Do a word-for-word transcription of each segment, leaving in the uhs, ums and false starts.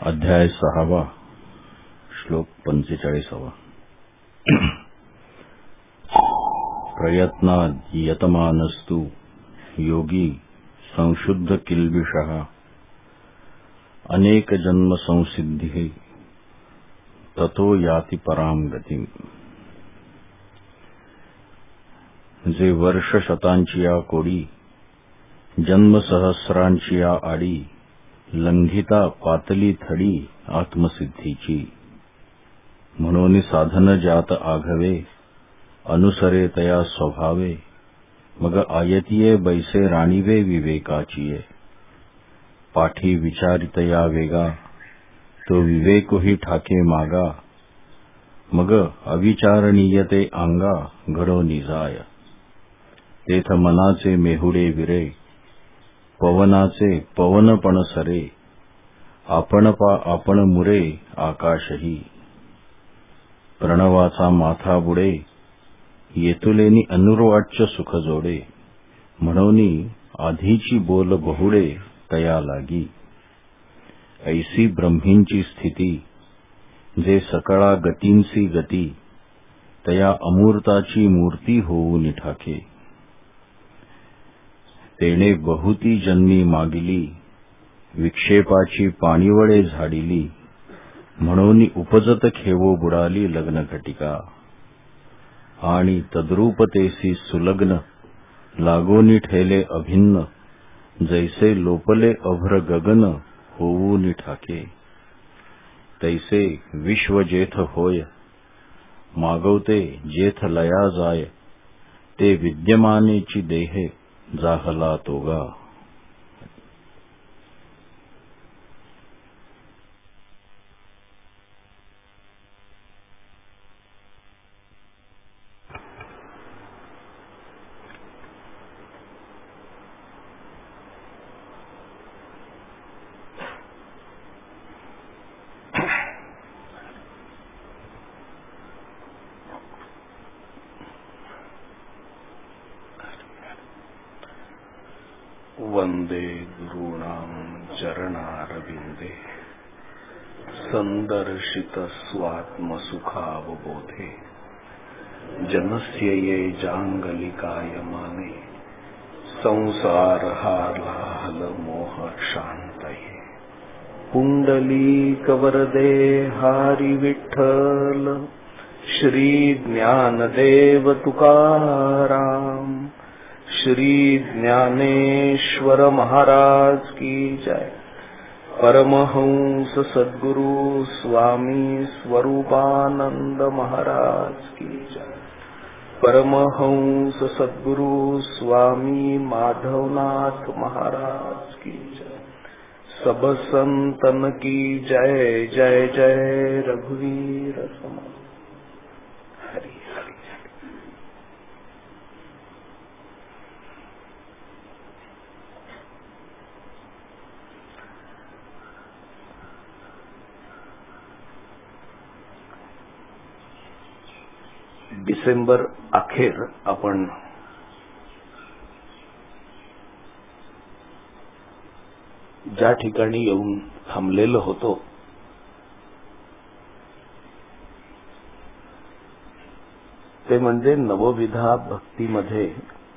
अध्याय सहावा श्लोक पंचेचाळीसावा. प्रयत्नाद् यतमानस्तु योगी संशुद्ध किल्बिषः अनेक जन्म संसिद्धिः ततो याति पराम गतिम्. जे वर्ष शतांची या कोडी जन्म सहस्रांची या आडी लंघिता पातली थडी आत्मसिद्धीची. म्हणून साधन ज्यात आघवे अनुसरे तया स्वभावे मग आयतिये बैसे राणीवे विवेकाचिये. पाठी विचारितया वेगा तो विवेकही ठाके मागा मग अविचारणीयते अंगा घडो निजाय. तेथ मनाचे मेहुडे विरे पवनाचे पवनपण सरे आपण पा आपण मुरे आकाशही. प्रणवाचा माथा बुडे येतुलेनी अनुर्वाच्य सुख जोडे म्हणून आधीची बोल बहुडे तया लागी. ऐसी ब्रह्मींची स्थिती जे सकळा गतींसी गती तया अमूर्ताची मूर्ती होऊन ठाके. तेने बहुती जन्मी मागिली विक्षेपाची पाणीवळे झाडिली म्हणून उपजत खेवो बुडाली लग्न घटिका. आणि तद्रूपतेसी सुलग्न लागोनी ठेले अभिन्न जैसे लोपले अभ्र गगन होऊन ठाके. तैसे विश्व जेथ होय मागवते जेथ लया जाय ते विद्यमानेची देहे जाहला तोगा. वंदे गुरूणां चरणारविंदे संदर्शित स्वात्मसुखावबोधे. जनस्य ये जांगलिकायमाने संसारहालाहल मोह शांतये. पुंडलीकवरदे हारी विठ्ठल श्री ज्ञानदेव तुकाराम श्री ज्ञानेश्वर महाराज की जय. परमहंस सद्गुरु स्वामी स्वरूपानंद महाराज की जय. परमहंस सद्गुरु स्वामी माधवनाथ महाराज की जय. सब संतन की जय. जय जय रघुवीर समर्थ. हरि हरि. डिसेंबर अखेर आपण ज्या ठिकाणी येऊन थांबलेलो होतो ते म्हणजे नवविधा भक्तीमध्ये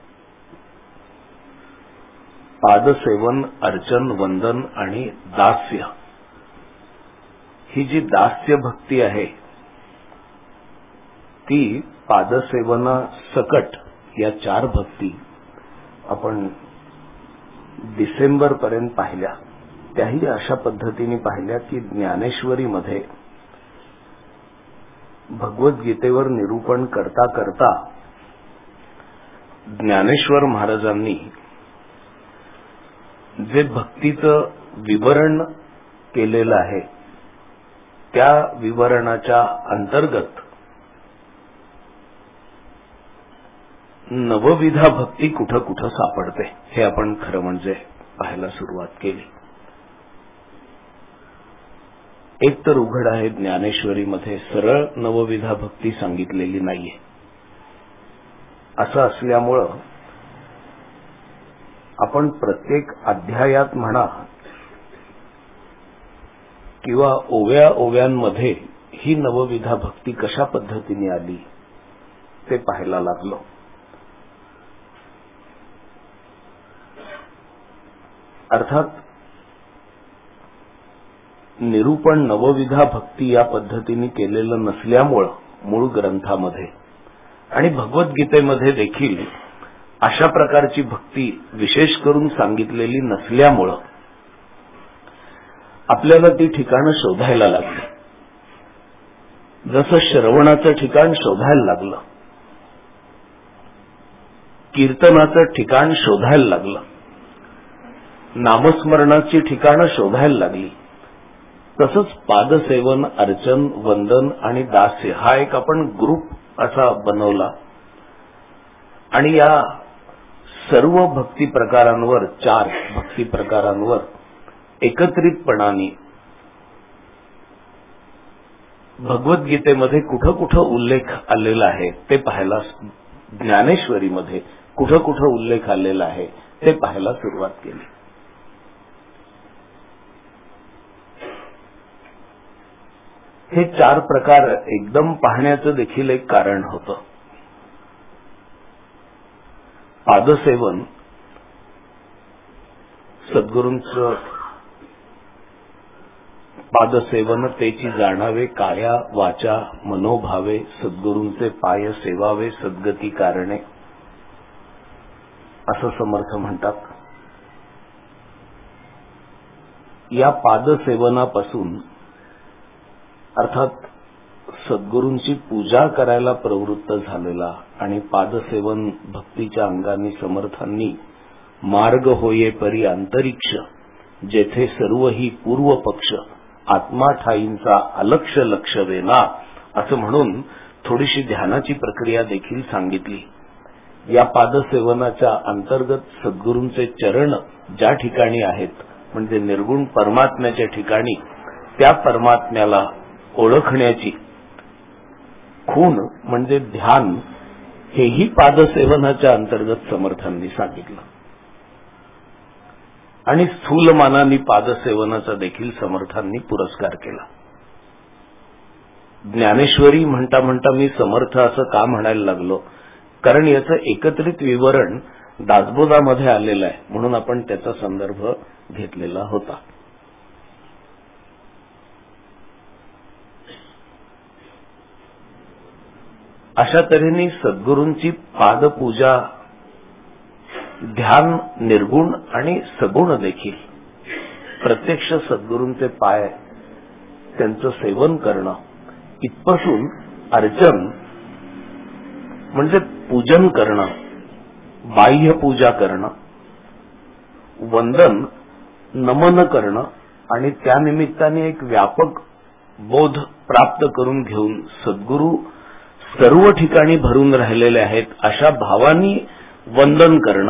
पादसेवन अर्चन वंदन आणि दास्य. ही जी दास्य भक्ती आहे ती पादसेवना सकट या चार भक्ती आपण डिसेंबर पर्यंत पाहिल्या. त्याही अशा पद्धतीने पाहिल्या की ज्ञानेश्वरीमध्ये भगवद्गीतेवर निरूपण करता करता ज्ञानेश्वर महाराजांनी जे भक्तीचं विवरण केलेलं आहे त्या विवरणाच्या अंतर्गत नवविधा भक्ती कुठं कुठं सापडते हे आपण खरं म्हणजे पाहायला सुरुवात केली. एक तर उघड आहे ज्ञानेश्वरीमध्ये सरळ नवविधा भक्ती सांगितलेली नाहीये. असं असल्यामुळं आपण प्रत्येक अध्यायात म्हणा किंवा ओव्या ओव्यांमध्ये ही नवविधा भक्ती कशा पद्धतीने आली ते पाहायला लागलो. अर्थात निरूपण नवविधा भक्ती या पद्धतीने केलेलं नसल्यामुळं मूळ ग्रंथामध्ये आणि भगवद्गीतेमध्ये देखील अशा प्रकारची भक्ती विशेष करून सांगितलेली नसल्यामुळं आपल्याला ती ठिकाणं शोधायला लागली. जसं श्रवणाचं ठिकाण शोधायला लागलं, कीर्तनाचं ठिकाण शोधायला लागलं, नामस्मरणाची ठिकाणं शोधायला लागली, तसंच पादसेवन, अर्चन, वंदन आणि दास्य हा एक आपण ग्रुप असा बनवला आणि या सर्व भक्ती प्रकारांवर, चार भक्ती प्रकारांवर एकत्रितपणाने भगवद्गीतेमध्ये कुठं कुठं उल्लेख आलेला आहे ते पाहायला, ज्ञानेश्वरीमध्ये कुठं कुठं उल्लेख आलेला आहे ते पाहायला सुरुवात केली. हे चार प्रकार एकदम पाहण्याचं देखील एक कारण होतं. पादसेवन सद्गुरूंचं पादसेवनतेची जाणावे काया वाचा मनोभावे, सद्गुरूंचे पाय सेवावे सद्गती कारणे असं समर्थ म्हणतात. या पादसेवनापासून अर्थात सद्गुरूंची पूजा करायला प्रवृत्त झालेला आणि पादसेवन भक्तीच्या अंगाने समर्थांनी मार्ग होये परी अंतरिक्ष जेथे सर्व ही पूर्व पक्ष आत्मा ठाईंचा अलक्ष लक्ष वेना असं म्हणून थोडीशी ध्यानाची प्रक्रिया देखील सांगितली. या पादसेवनाच्या अंतर्गत सद्गुरूंचे चरण ज्या ठिकाणी आहेत म्हणजे निर्गुण परमात्म्याच्या ठिकाणी, त्या परमात्म्याला ओळखण्याची खूण म्हणजे ध्यान हेही पादसेवनाच्या अंतर्गत समर्थांनी सांगितलं आणि स्थूलमानाने पादसेवनाचा देखील समर्थांनी पुरस्कार केला. ज्ञानेश्वरी म्हणता म्हणता मी समर्थ असं का म्हणायला लागलो, कारण याचं एकत्रित विवरण दासबोधामध्ये आलेलं आहे म्हणून आपण त्याचा संदर्भ घेतलेला होता. अशा तऱ्हेने सद्गुरूंची पादपूजा, ध्यान निर्गुण आणि सगुण देखील, प्रत्यक्ष सद्गुरूंचे पाय त्यांचं सेवन करणं इथपासून अर्चन म्हणजे पूजन करणं, बाह्य पूजा करणं, वंदन नमन करणं आणि त्यानिमित्ताने एक व्यापक बोध प्राप्त करून घेऊन सद्गुरू सर्व ठिकाणी भरून राहिलेले आहेत अशा भावानी वंदन करणं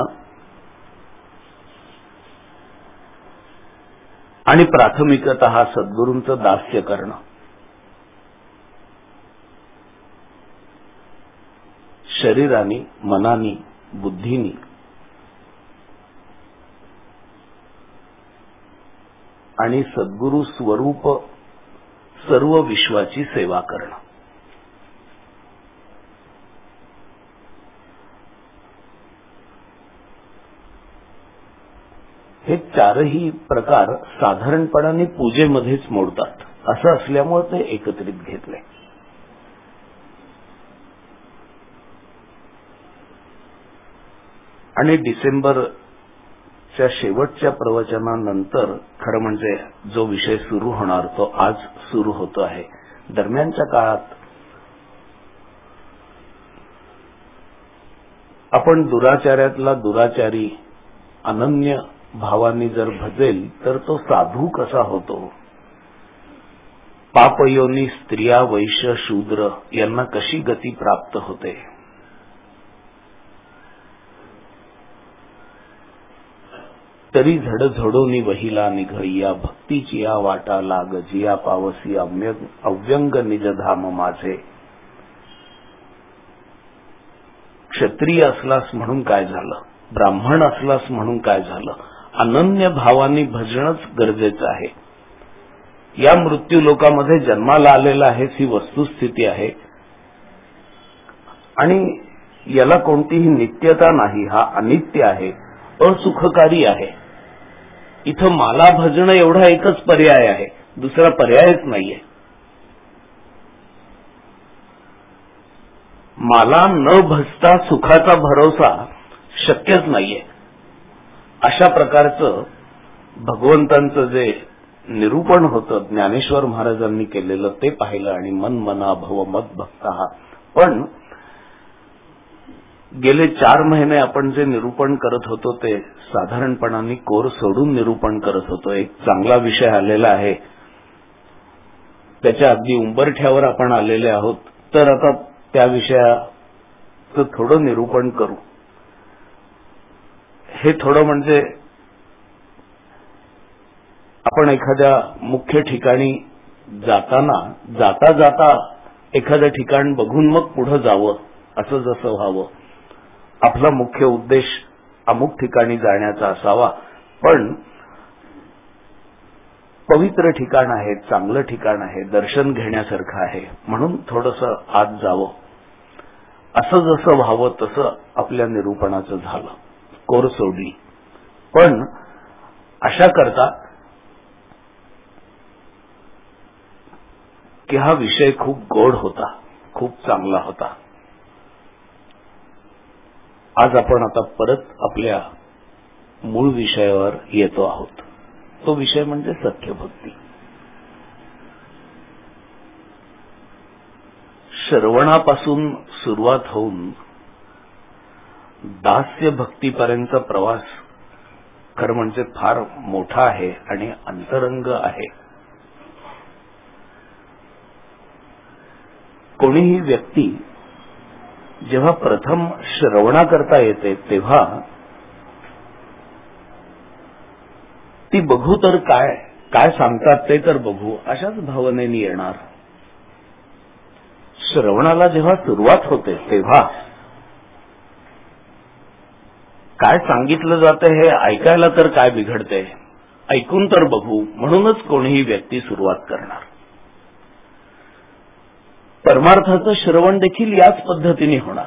आणि प्राथमिकतः सद्गुरूंचं दास्य करणं, शरीरानी, मनानी, बुद्धीनी आणि सद्गुरू स्वरूप सर्व विश्वाची सेवा करणं. हे चारही प्रकार साधारणपणाने पूजेमध्येच मोडतात. असं असल्यामुळे ते एकत्रित घेतले. आणि डिसेंबरच्या शेवटच्या प्रवचनानंतर खरं म्हणजे जो विषय सुरू होणार तो आज सुरू होतो आहे. दरम्यानच्या काळात आपण दुराचार्यातला दुराचारी अनन्य भावांनी जर भजेल तर तो साधू कसा होतो, पापयोनी स्त्रिया वैश्य शूद्र यांना कशी गती प्राप्त होते, तरी झडझडोनी वहिला निघळिया भक्तीची या वाटा लाग जिया पावसी अव्यंग निजधाम माझे. क्षत्रिय असलास म्हणून काय झालं, ब्राह्मण असलास म्हणून काय झालं, अनन्य भावानी भजणंच गरजेचं आहे. या मृत्यू लोकामध्ये जन्माला आलेला आहेस ही वस्तुस्थिती आहे आणि याला कोणतीही नित्यता नाही, हा अनित्य आहे, असुखकारी आहे. इथं मला भजणं एवढा एकच पर्याय आहे, दुसरा पर्यायच नाहीये. मला न भजता सुखाचा भरोसा शक्यच नाहीये. अशा प्रकारचं भगवंतांचं जे निरूपण होतं ज्ञानेश्वर महाराजांनी केलेलं ते पाहिलं आणि मन मना भव मत भक्ता. पण गेले चार महिने आपण जे निरूपण करत होतो ते साधारणपणाने कोर सोडून निरूपण करत होतो. एक चांगला विषय आलेला आहे, त्याच्या अगदी उंबरठ्यावर आपण आलेले आहोत. तर आता त्या विषयाचं थोडं निरूपण करू. हे थोडं म्हणजे आपण एखाद्या मुख्य ठिकाणी जाताना जाता जाता एखादं ठिकाण बघून मग पुढे जावं असं जसं व्हावं. आपला मुख्य उद्देश अमुक ठिकाणी जाण्याचा असावा, पण पवित्र ठिकाण आहे, चांगलं ठिकाण आहे, दर्शन घेण्यासारखं आहे, म्हणून थोडंसं आत जावं असं जसं व्हावं तसं आपल्या निरूपणाचं झालं, कोर सोडली. पण अशा करता की हा विषय खूप गोड होता, खूप चांगला होता. आज आपण आता परत आपल्या मूळ विषयावर येतो आहोत. तो विषय म्हणजे सत्यभक्ती. श्रवणापासून सुरुवात होऊन दास्य भक्तीपर्यंतचा प्रवास खरं म्हणजे फार मोठा आहे आणि अंतरंग आहे. कोणीही व्यक्ती जेव्हा प्रथम श्रवणा करता येते तेव्हा ती बघू तर काय काय सांगतात ते तर बघू अशाच भावनेने येणार. श्रवणाला जेव्हा सुरुवात होते तेव्हा काय सांगितलं जातं हे ऐकायला तर काय बिघडते, ऐकून तर बघू म्हणूनच कोणीही व्यक्ती सुरुवात करणार. परमार्थाचं श्रवण देखील याच पद्धतीने होणार.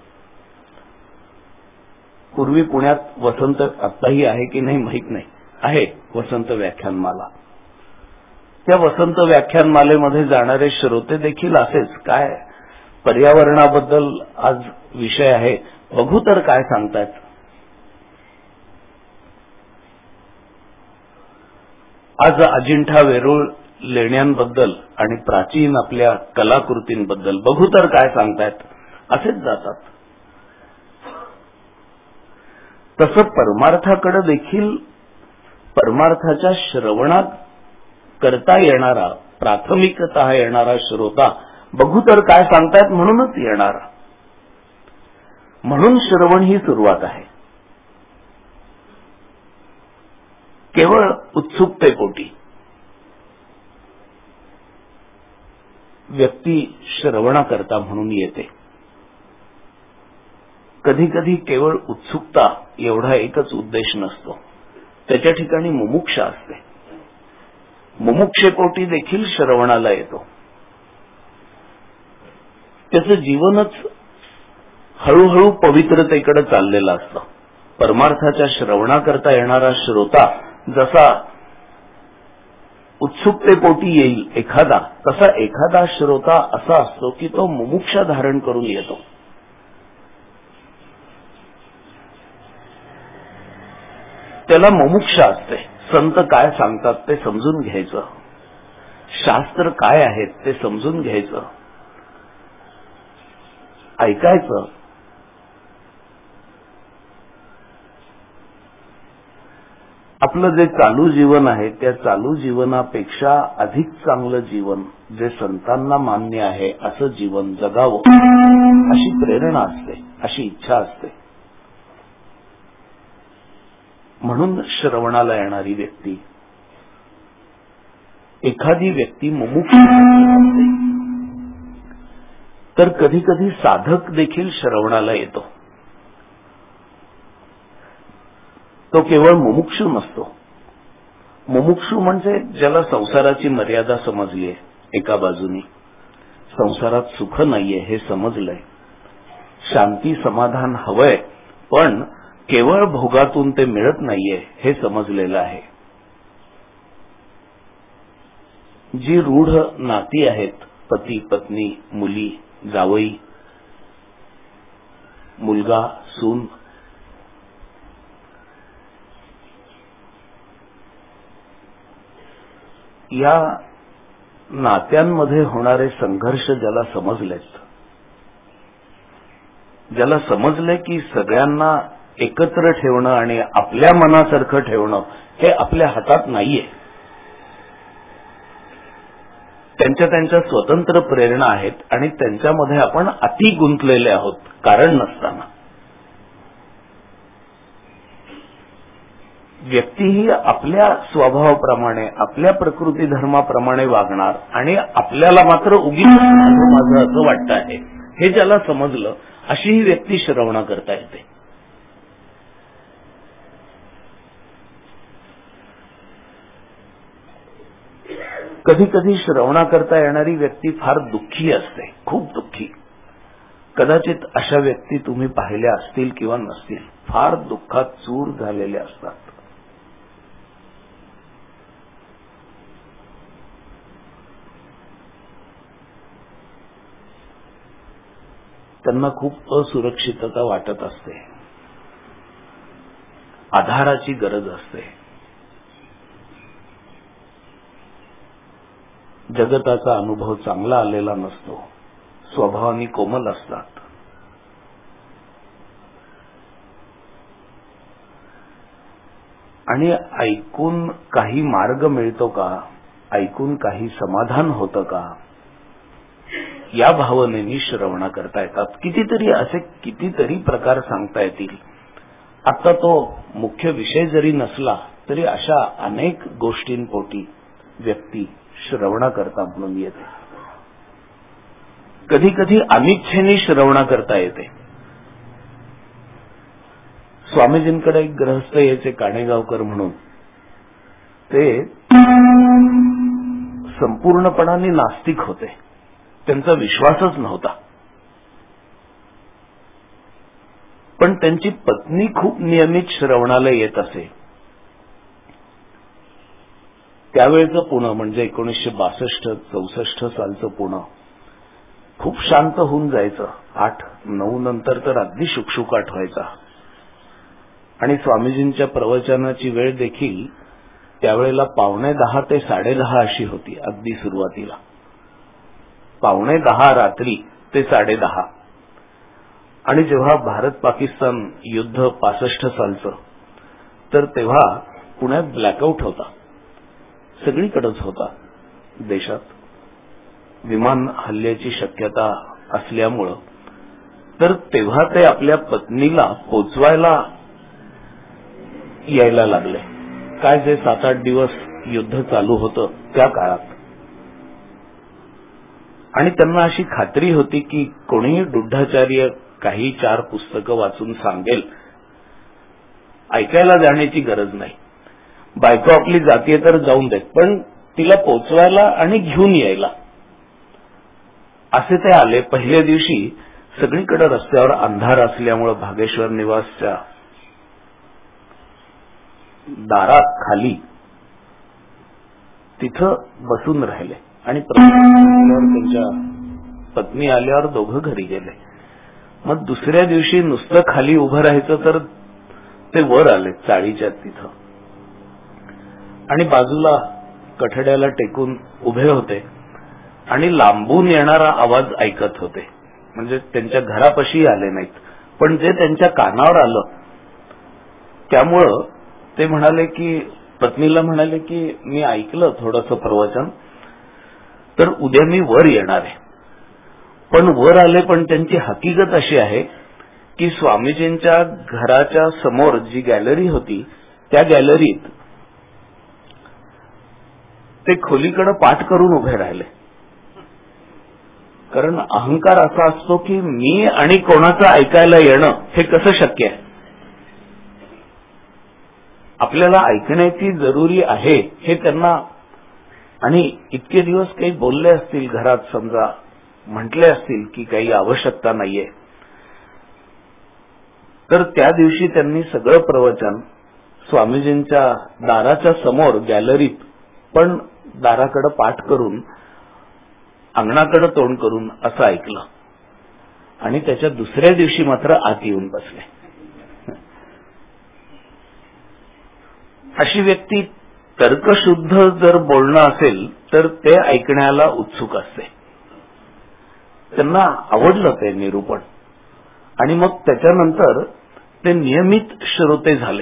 पूर्वी पुण्यात वसंत, आत्ताही आहे की नाही माहीत नाही, आहे वसंत व्याख्यानमाला. त्या वसंत व्याख्यानमालेमध्ये जाणारे श्रोते देखील असेच, काय पर्यावरणाबद्दल आज विषय आहे, बघू तर काय सांगतायत. आज अजिंठा वेरूळ लेण्यांबद्दल आणि प्राचीन आपल्या कलाकृतींबद्दल बघू तर काय सांगतायत असेच जातात. तसं परमार्थाकडे देखील परमार्थाच्या श्रवणात करता येणारा, प्राथमिकता येणारा श्रोता बघू तर काय सांगतायत म्हणूनच येणारा. म्हणून श्रवण ही सुरुवात आहे. केवळ उत्सुकतेपोटी व्यक्ती श्रवणा करता म्हणून येते. कधी कधी केवळ उत्सुकता एवढा एकच उद्देश नसतो, त्याच्या ठिकाणी मुमुक्षा असते. मुमुक्षेपोटी देखील श्रवणाला येतो. त्याचं जीवनच हळूहळू पवित्रतेकडे चाललेलं असतं. परमार्थाच्या श्रवणाकरता येणारा श्रोता जसा उत्सुकतेपोटी येईल एखादा, तसा एखादा श्रोता असा असतो की तो मुमुक्षा धारण करून येतो. त्याला मुमुक्षा असते. संत काय सांगतात ते समजून घ्यायचं, शास्त्र काय आहेत ते समजून घ्यायचं, ऐकायचं. आपलं जे चालू जीवन आहे त्या चालू जीवनापेक्षा अधिक चांगलं जीवन जे संतांना मान्य आहे असं जीवन जगावं अशी प्रेरणा असते, अशी इच्छा असते. म्हणून श्रवणाला येणारी व्यक्ती, एखादी व्यक्ती मुमुक्ष असते, तर कधी कधी साधक देखील श्रवणाला येतो. तो केवळ मुमुक्षू नसतो. मुमुक्षू म्हणजे ज्याला संसाराची मर्यादा समजलीये, एका बाजूनी संसारात सुख नाहीये हे समजलंय, शांती समाधान हवंय पण केवळ भोगातून ते मिळत नाहीये हे समजलेलं आहे. जी रूढ नाती आहेत, पती पत्नी, मुली जावई, मुलगा सून, या नात्यांमध्ये होणारे संघर्ष ज्याला समजलेत, ज्याला समजले की सगळ्यांना एकत्र ठेवणं आणि आपल्या मनासारखं ठेवणं हे आपल्या हातात नाहीये, त्यांच्या त्यांच्या स्वतंत्र प्रेरणा आहेत आणि त्यांच्यामध्ये आपण अति गुंतलेले आहोत कारण नसताना. व्यक्ती ही आपल्या स्वभावाप्रमाणे आपल्या प्रकृती धर्माप्रमाणे वागणार आणि आपल्याला मात्र उगीच माझं असं वाटतं आहे हे ज्याला समजलं, अशी ही व्यक्ती श्रवणा करता येते. कधी कधी श्रवणा करता येणारी व्यक्ती फार दुःखी असते, खूप दुःखी. कदाचित अशा व्यक्ती तुम्ही पाहिल्या असतील किंवा नसतील, फार दुःखात चूर झालेल्या असतात. त्यांना खूप असुरक्षितता वाटत असते, आधाराची गरज असते. जगताचा अनुभव चांगला आलेला नसतो, स्वभावाने कोमल असतात. आणि ऐकून काही मार्ग मिळतो का, ऐकून काही समाधान होतं का, या भावनेनी श्रवणा करता येतात. कितीतरी असे कितीतरी प्रकार सांगता येतील. आता तो मुख्य विषय जरी नसला तरी अशा अनेक गोष्टींपोटी व्यक्ती श्रवणा करता म्हणून येते. कधी कधी अनिच्छेने श्रवणा करता येते. स्वामीजींकडे एक गृहस्थ यायचे, काणेगावकर म्हणून. ते संपूर्णपणाने नास्तिक होते, त्यांचा विश्वासच नव्हता. पण त्यांची पत्नी खूप नियमित श्रवणाला येत असे. त्यावेळेचं पुणे म्हणजे एकोणीसशे बासष्ट चौसष्ट सालचं पुणे खूप शांत होऊन जायचं. आठ नऊ नंतर तर अगदी शुकशुकाट व्हायचा. आणि स्वामीजींच्या प्रवचनाची वेळ देखील त्यावेळेला पावणे दहा ते साडे दहा अशी होती. अगदी सुरुवातीला पावणे दहा रात्री ते साडे दहा. आणि जेव्हा भारत पाकिस्तान युद्ध पासष्ट सालचं, तर तेव्हा पुण्यात ब्लॅकआउट होता, सगळीकडेच होता देशात. विमान हल्ल्याची शक्यता असल्यामुळं तर तेव्हा ते आपल्या पत्नीला पोचवायला यायला लागले. काय जे सात आठ दिवस युद्ध चालू होतं त्या काळात. आणि त्यांना अशी खात्री होती की कोणीही दुग्धाचार्य काही चार पुस्तकं वाचून सांगेल, ऐकायला जाण्याची गरज नाही. बायको आपली जातीय तर जाऊन देत, पण तिला पोचवायला आणि घेऊन यायला. असे ते आले. पहिल्या दिवशी सगळीकडे रस्त्यावर अंधार असल्यामुळे भागेश्वर निवासच्या दारात खाली तिथं बसून राहिले. आणि त्यांच्या पत्नी आल्यावर दोघं घरी गेले. मग दुसऱ्या दिवशी नुसतं खाली उभं राहायचं तर ते वर आले चाळीच्या तिथं. आणि बाजूला कठड्याला टेकून उभे होते आणि लांबून येणारा आवाज ऐकत होते. म्हणजे त्यांच्या घरापाशी आले नाहीत, पण जे त्यांच्या कानावर आलं त्यामुळं ते म्हणाले की, पत्नीला म्हणाले की मी ऐकलं थोडंसं प्रवचन, तर उद्या मी वर येणार आहे. पण वर आले, पण त्यांची हकीकत अशी आहे की स्वामीजींच्या घराच्या समोर जी गॅलरी होती त्या गॅलरीत ते खोलीकडे पाठ करून उभे राहिले. कारण अहंकार असा असतो की मी आणि कोणाचं ऐकायला येणं हे कसं शक्य आहे. आपल्याला ऐकण्याची जरुरी आहे हे त्यांना, आणि इतके दिवस काही बोलले असतील घरात, समजा म्हटले असतील की काही आवश्यकता नाहीये, तर त्या दिवशी त्यांनी सगळं प्रवचन स्वामीजींच्या दाराच्या समोर गॅलरीत, पण दाराकडे पाठ करून अंगणाकडे तोंड करून असं ऐकलं, आणि त्याच्या दुसऱ्या दिवशी मात्र आत येऊन बसले. अशी व्यक्ती तर्कशुद्ध जर बोलणं असेल तर ते ऐकण्याला उत्सुक असते. त्यांना आवडलं ते निरूपण, आणि मग त्याच्यानंतर ते नियमित श्रोते झाले.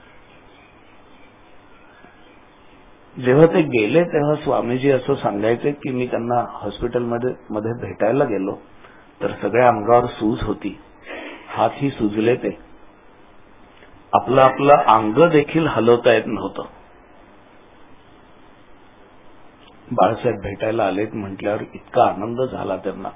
जेव्हा ते गेले तेव्हा स्वामीजी असं सांगायचे की मी त्यांना हॉस्पिटलमध्ये मध्ये भेटायला गेलो तर सगळ्या अंगावर सूज होती, हातही सुजले, ते आपलं आपलं अंग देखील हलवता येत नव्हतं. बाळासाहेब भेटायला आलेत म्हटल्यावर इतका आनंद झाला त्यांना.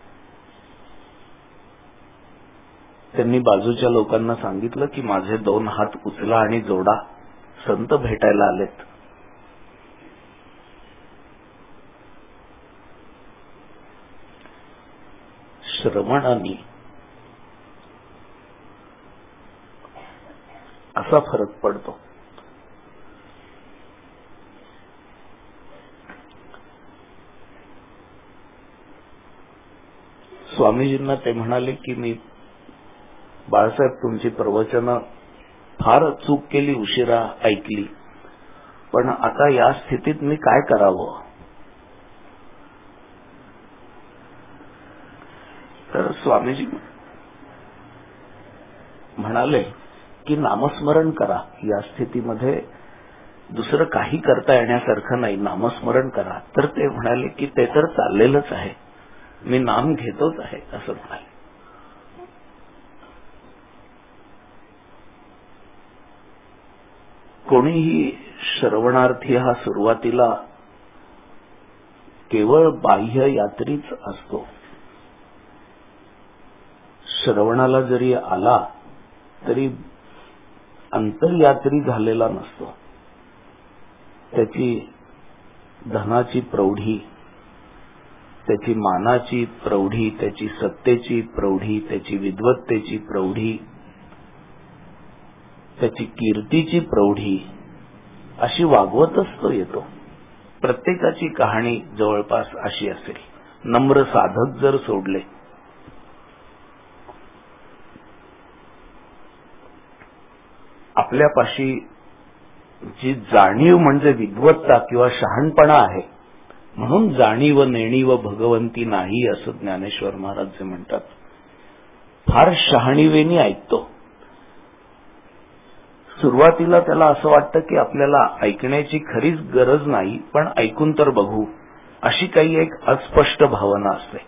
त्यांनी बाजूच्या लोकांना सांगितलं की माझे दोन हात उचला आणि जोडा, संत भेटायला आलेत. श्रवणाने असा फरक पडतो. स्वामीजींना ते म्हणाले की मी बाळासाहेब तुमची प्रवचनं फार चूक केली, उशिरा ऐकली, पण आता या स्थितीत मी काय करावं? तर स्वामीजी म्हणाले की नामस्मरण करा. या स्थितीमध्ये दुसरं काही करता येण्यासारखं नाही, नामस्मरण करा. तर ते म्हणाले की ते तर चाललेलंच आहे, मी नाम घेतोच आहे असं म्हणाले. कोणीही श्रवणार्थी हा सुरुवातीला केवळ बाह्य यात्रीच असतो. श्रवणाला जरी आला तरी अंतर्यात्री झालेला नसतो. त्याची धनाची प्रौढी, त्याची मानाची प्रौढी, त्याची सत्तेची प्रौढी, त्याची विद्वत्तेची प्रौढी, त्याची कीर्तीची प्रौढी अशी वागवतच तो येतो. प्रत्येकाची कहाणी जवळपास अशी असेल. नम्र साधक जर सोडले, आपल्यापाशी जी जाणीव म्हणजे विद्वत्ता किंवा शहाणपणा आहे, म्हणून जाणीव नेणीव भगवंती नाही असं ज्ञानेश्वर महाराज जे म्हणतात, फार शहाणीवेनी ऐकतो. सुरुवातीला त्याला असं वाटतं की आपल्याला ऐकण्याची खरीच गरज नाही, पण ऐकून तर बघू, अशी काही एक अस्पष्ट भावना असते.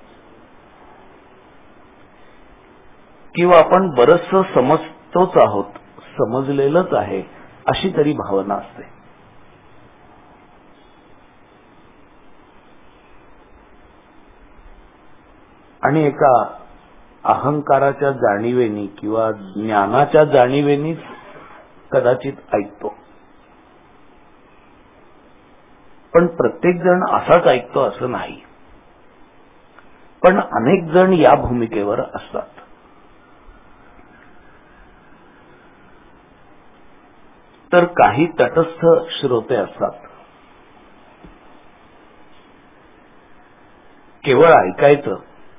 किंवा आपण बरचसं समजतोच आहोत, समजलेलंच आहे अशी तरी भावना असते. आणि एका अहंकाराच्या जाणीवेनी किंवा ज्ञानाच्या जाणीवेनीच कदाचित ऐकतो. पण प्रत्येक जण असाच ऐकतो असं नाही. पण अनेक जण या भूमिकेवर असतात. तर काही तटस्थ श्रोते असतात. केवळ ऐकायचं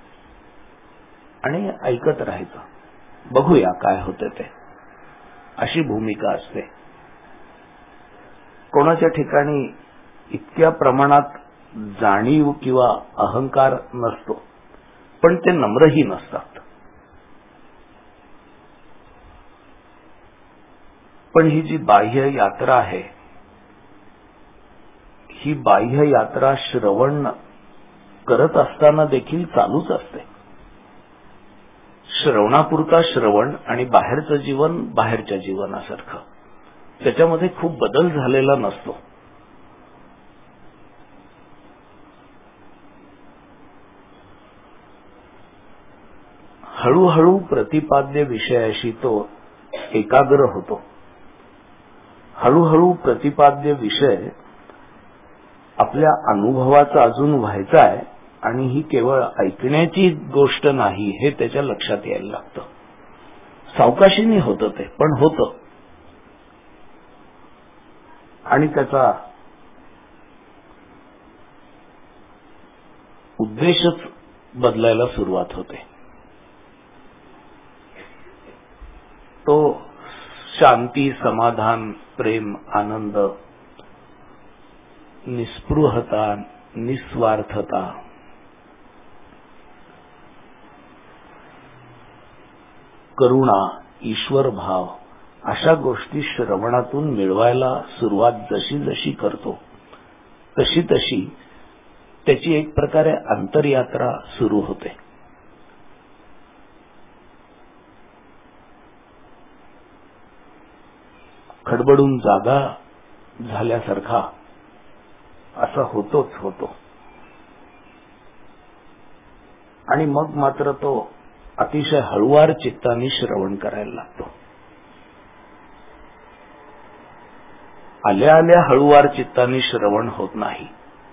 आणि ऐकत राहायचं, बघूया काय होते ते, अशी भूमिका असते. कोणाच्या ठिकाणी इतक्या प्रमाणात जाणीव किंवा अहंकार नसतो, पण ते नम्रही नसतात. पण ही जी बाह्य यात्रा आहे, ही बाह्य यात्रा श्रवण करत असताना देखील चालूच असते. श्रवणापुरता श्रवण आणि बाहेरचं जीवन बाहेरच्या जीवनासारखं, त्याच्यामध्ये खूप बदल झालेला नसतो. हळूहळू प्रतिपाद्य विषयाशी तो एकाग्र होतो. हळूहळू प्रतिपाद्य विषय आपल्या अनुभवाचा अजून व्हायचा आहे आणि ही केवळ ऐकण्याची गोष्ट नाही हे त्याच्या लक्षात यायला लागतं. सावकाशीने होतं ते, पण होतं. आणि त्याचा उद्देशच बदलायला सुरुवात होते. तो शांती, समाधान, प्रेम, आनंद, निस्पृहता, निस्वार्थता, करुणा, ईश्वर भाव अशा गोष्टी श्रवणातून मिळवायला सुरुवात जशी जशी करतो तशी तशी त्याची एक प्रकारे अंतरयात्रा सुरू होते. खडबडून जागा झाल्यासारखा असा होतोच होतो. आणि मग मात्र तो अतिशय हळुवार चित्ताने श्रवण करायला लागतो. आल्या आल्या हळुवार चित्ताने श्रवण होत नाही,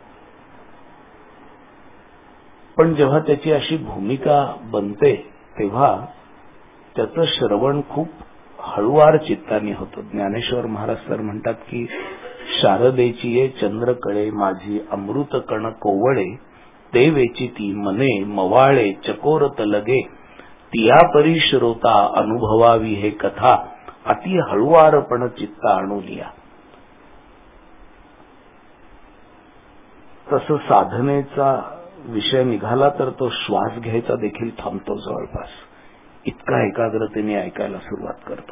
पण जेव्हा त्याची अशी भूमिका बनते तेव्हा त्याचं श्रवण खूप हळुवार चित्ताने होतं. ज्ञानेश्वर महाराज सर म्हणतात की शारदेची ये चंद्रकळे माझी अमृत कण कोवळे ते वेचिती मने मवाळे चकोरत लगे तिया परी श्रोता अनुभवावी हे कथा अति हळुवारपण चित्ता आणूनिया. तसं साधनेचा विषय निघाला तर तो श्वास घ्यायचा देखील थांबतो जवळपास. इतका एकाग्रतेने ऐकायला सुरुवात करतो.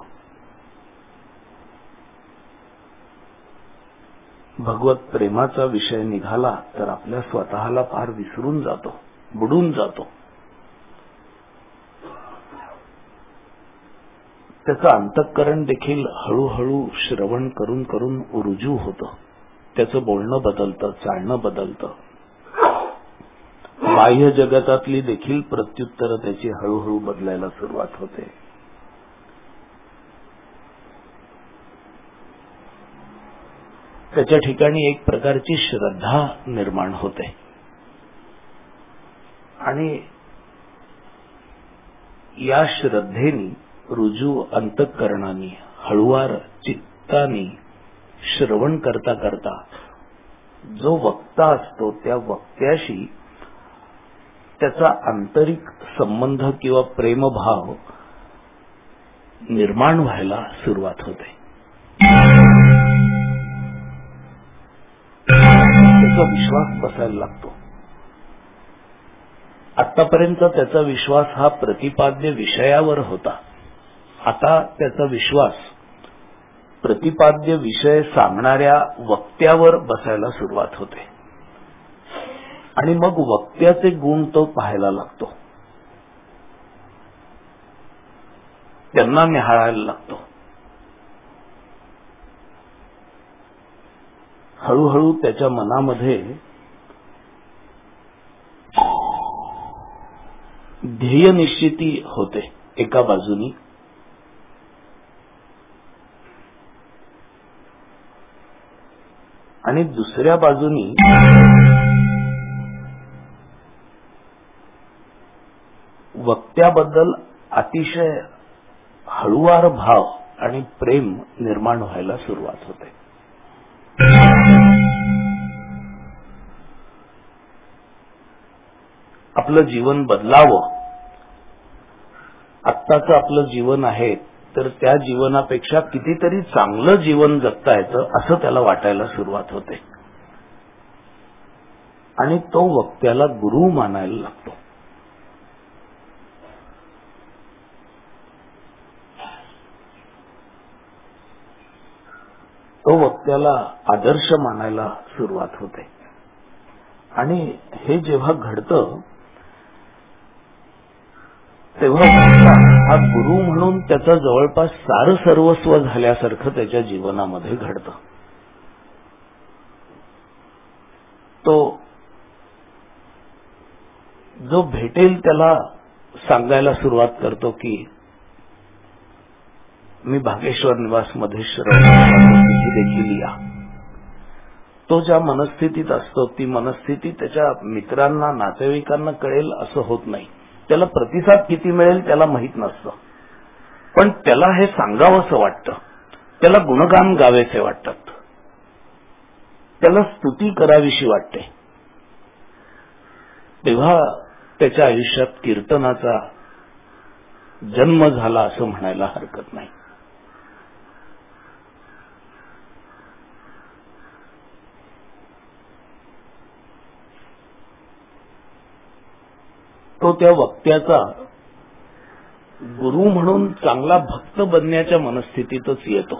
भगवत प्रेमाचा विषय निघाला तर आपल्या स्वतःला फार विसरून जातो, बुडून जातो. त्याचं अंतःकरण देखील हळूहळू श्रवण करून करून रुजू होतं. त्याचं बोलणं बदलतं, चालणं बदलतं. बाह्य जगतातली देखील प्रत्युत्तरं त्याची हळूहळू बदलायला सुरुवात होते. त्याच्या ठिकाणी एक प्रकारची श्रद्धा निर्माण होते आणि या श्रद्धेनी रुजू अंतःकरणाने हळुवार चित्ताने श्रवण करता करता जो वक्ता असतो त्या वक्त्याशी त्याचा आंतरिक संबंध किंवा प्रेमभाव निर्माण व्हायला सुरुवात होते. त्याचा विश्वास बसायला लागतो. आतापर्यंत त्याचा विश्वास हा प्रतिपाद्य विषयावर होता. आता त्याचा विश्वास प्रतिपाद्य विषय सांगणाऱ्या वक्त्यावर बसायला सुरुवात होते आणि मग वक्त्याचे गुण तो पाहायला लागतो, त्यांना निहाळायला लागतो. हळूहळू त्याच्या मनामध्ये ध्येय निश्चिती होते एका बाजूनी, आणि दुसऱ्या बाजूनी वक्त्याबद्दल अतिशय हळुवार भाव आणि प्रेम निर्माण व्हायला सुरुवात होते. आपलं जीवन बदलावं, आत्ताचं आपलं जीवन आहे तर त्या जीवनापेक्षा कितीतरी चांगलं जीवन जगता येतं असं त्याला वाटायला सुरुवात होते आणि तो वक्त्याला गुरु मानायला लागतो. तो वक्त्याला आदर्श मानायला सुरुवात होते आणि हे जेव्हा घडतं तेव्हा हा गुरु म्हणून त्याचा जवळपास सार सर्वस्व झाल्यासारखं त्याच्या जीवनामध्ये घडतं. तो जो भेटेल त्याला सांगायला सुरुवात करतो की मी भागेश्वर निवास मध्ये श्रवण तुम्ही देखील या. तो ज्या मनस्थितीत असतो ती मनस्थिती त्याच्या मित्रांना नातेवाईकांना कळेल असं होत नाही. त्याला प्रतिसाद किती मिळेल त्याला माहित नसतं, पण त्याला हे सांगावंसं वाटतं, त्याला गुणगान गावेसे वाटतात, त्याला स्तुती करावीशी वाटते. तेव्हा त्याच्या आयुष्यात कीर्तनाचा जन्म झाला असं म्हणायला हरकत नाही. तो त्या वक्त्याचा गुरु म्हणून चांगला भक्त बनण्याच्या मनस्थितीतच येतो.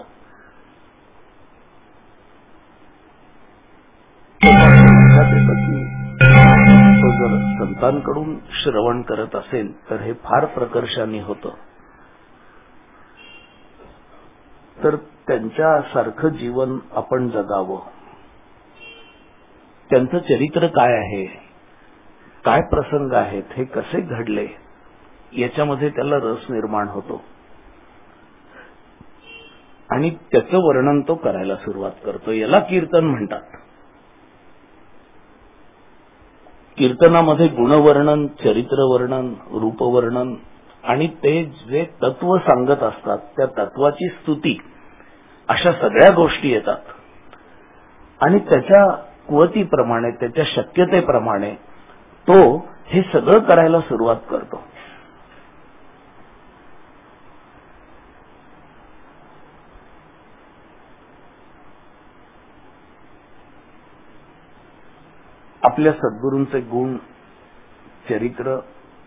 तो जर संतांकडून श्रवण करत असेल तर हे फार प्रकर्षाने होतं. तर त्यांच्यासारखं जीवन आपण जगावं. त्यांचं चरित्र काय आहे, काय प्रसंग आहेत, हे कसे घडले, याच्यामध्ये त्याला रस निर्माण होतो आणि त्याचं वर्णन तो करायला सुरुवात करतो. याला कीर्तन म्हणतात. कीर्तनामध्ये गुणवर्णन, चरित्रवर्णन, रूपवर्णन आणि ते जे तत्व सांगत असतात त्या तत्वाची स्तुती, अशा सगळ्या गोष्टी येतात आणि त्याच्या कुवतीप्रमाणे, त्याच्या शक्यतेप्रमाणे तो हे सगळं करायला सुरुवात करतो. आपल्या सद्गुरूंचे गुण, चरित्र,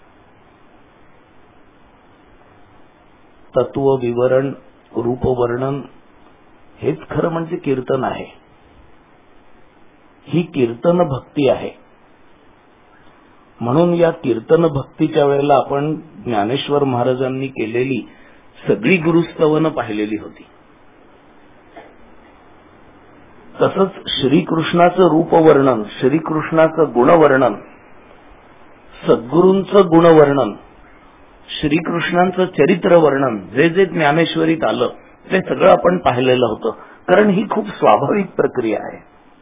तत्व विवरण, रूपवर्णन हेच खरं म्हणजे कीर्तन आहे. ही कीर्तन भक्ती आहे. म्हणून या कीर्तन भक्तीच्या वेळेला आपण ज्ञानेश्वर महाराजांनी केलेली सगळी गुरुस्तवनं पाहिलेली होती. तसंच श्रीकृष्णाचं रूपवर्णन, श्रीकृष्णाचं गुणवर्णन, सद्गुरूंचं गुणवर्णन, श्रीकृष्णांचं चरित्रवर्णन, जे जे ज्ञानेश्वरीत आलं ते सगळं आपण पाहिलेलं होतं. कारण ही खूप स्वाभाविक प्रक्रिया आहे.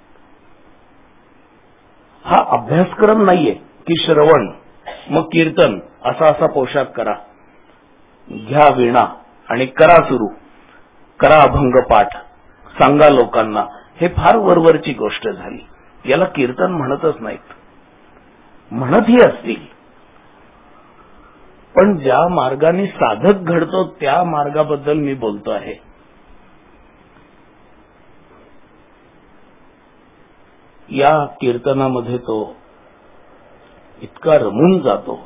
हा अभ्यासक्रम नाहीये की श्रवण मग कीर्तन, असा असा पोशाख करा, घ्या वीणा आणि करा सुरू, करा अभंग पाठ, सांगा लोकांना. हे फार वरवरची गोष्ट झाली. याला कीर्तन म्हणतच नाहीत. म्हणतही असतील, पण ज्या मार्गाने साधक घडतो त्या मार्गाबद्दल मी बोलतो आहे. या कीर्तनामध्ये तो इतका रमून जातो,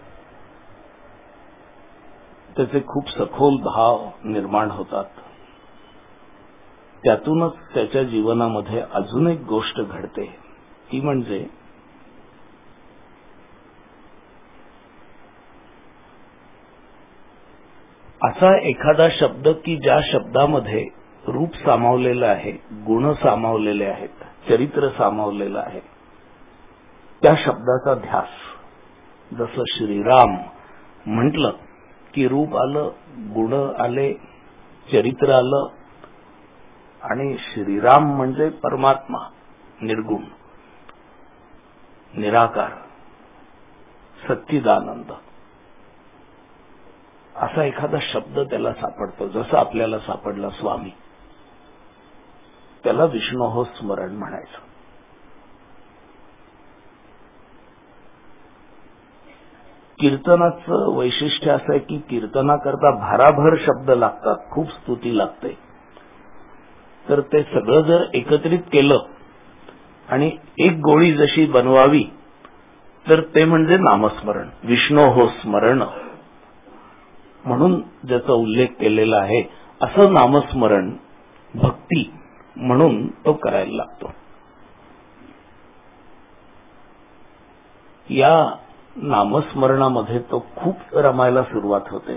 त्याचे खूप सखोल भाव निर्माण होतात. त्यातूनच त्याच्या जीवनामध्ये अजून एक गोष्ट घडते, ती म्हणजे असा एखादा शब्द की ज्या शब्दामध्ये रूप सामावलेलं आहे, गुण सामावलेले आहेत, चरित्र सामावलेलं आहे. त्या शब्दाचा ध्यास. जसं श्रीराम म्हटलं की रूप आलं, गुण आले, चरित्र आलं आणि श्रीराम म्हणजे परमात्मा, निर्गुण, निराकार, सच्चिदानंद. असा एखादा शब्द त्याला सापडतो. जसं आपल्याला सापडला स्वामी, त्याला विष्णोह स्मरण म्हणायचं. कीर्तनाचं वैशिष्ट्य असं आहे की कीर्तनाकरता भाराभर शब्द लागतात, खूप स्तुती लागते. तर ते सगळं जर एकत्रित केलं आणि एक गोळी जशी बनवावी तर ते म्हणजे नामस्मरण, विष्णोह स्मरण म्हणून ज्याचा उल्लेख केलेला आहे. असं नामस्मरण भक्ती म्हणून तो करायला लागतो. या नामस्मरणामध्ये तो खूप रमायला सुरुवात होते.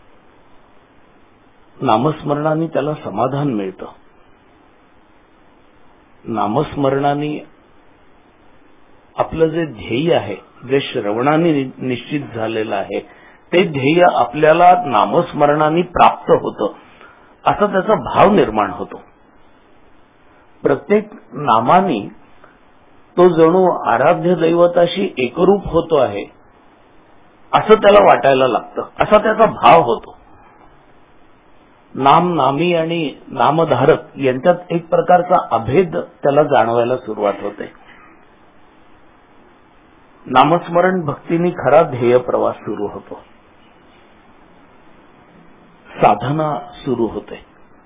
नामस्मरणाने त्याला समाधान मिळतं. नामस्मरणाने आपलं जे ध्येय आहे, जे श्रवणाने निश्चित झालेलं आहे, ते ध्येय आपल्याला नामस्मरणाने प्राप्त होतं, असा त्याचा भाव निर्माण होतो. प्रत्येक नामाने तो जणू आराध्य दैवताशी एकरूप होतो आहे असं त्याला वाटायला लागतं, असा त्याचा भाव होतो. नाम, नामी आणि नामधारक यांच्यात एक प्रकारचा अभेद त्याला जाणवायला सुरुवात होते. नामस्मरण भक्तीने खरा ध्येय प्रवास सुरू होतो, साधना सुरू होते.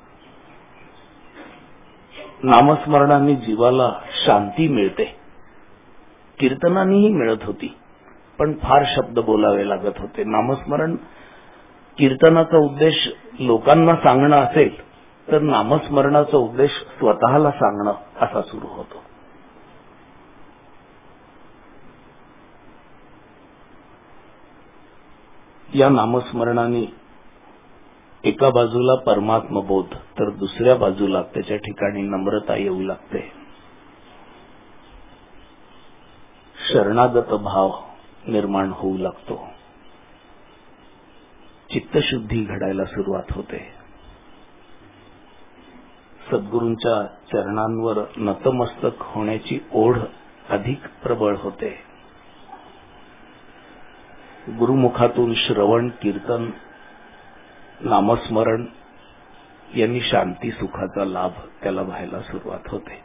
नामस्मरणाने जीवाला शांती मिळते. कीर्तनानेही मिळत होती, पण फार शब्द बोलावे लागत होते. नामस्मरण कीर्तनाचा उद्देश लोकांना सांगणं असेल तर नामस्मरणाचा उद्देश स्वतःला सांगणं असा सुरू होतो. या नामस्मरणाने एका बाजूला परमात्मबोध तर दुसऱ्या बाजूला त्याच्या ठिकाणी नम्रता येऊ लागते. शरणागत भाव निर्माण होऊ लागतो. चित्तशुद्धी घडायला सुरुवात होते. सद्गुरूंच्या चरणांवर नतमस्तक होण्याची ओढ अधिक प्रबळ होते. गुरुमुखातून श्रवण, कीर्तन, नामस्मरण यांनी शांती सुखाचा लाभ त्याला व्हायला सुरुवात होते.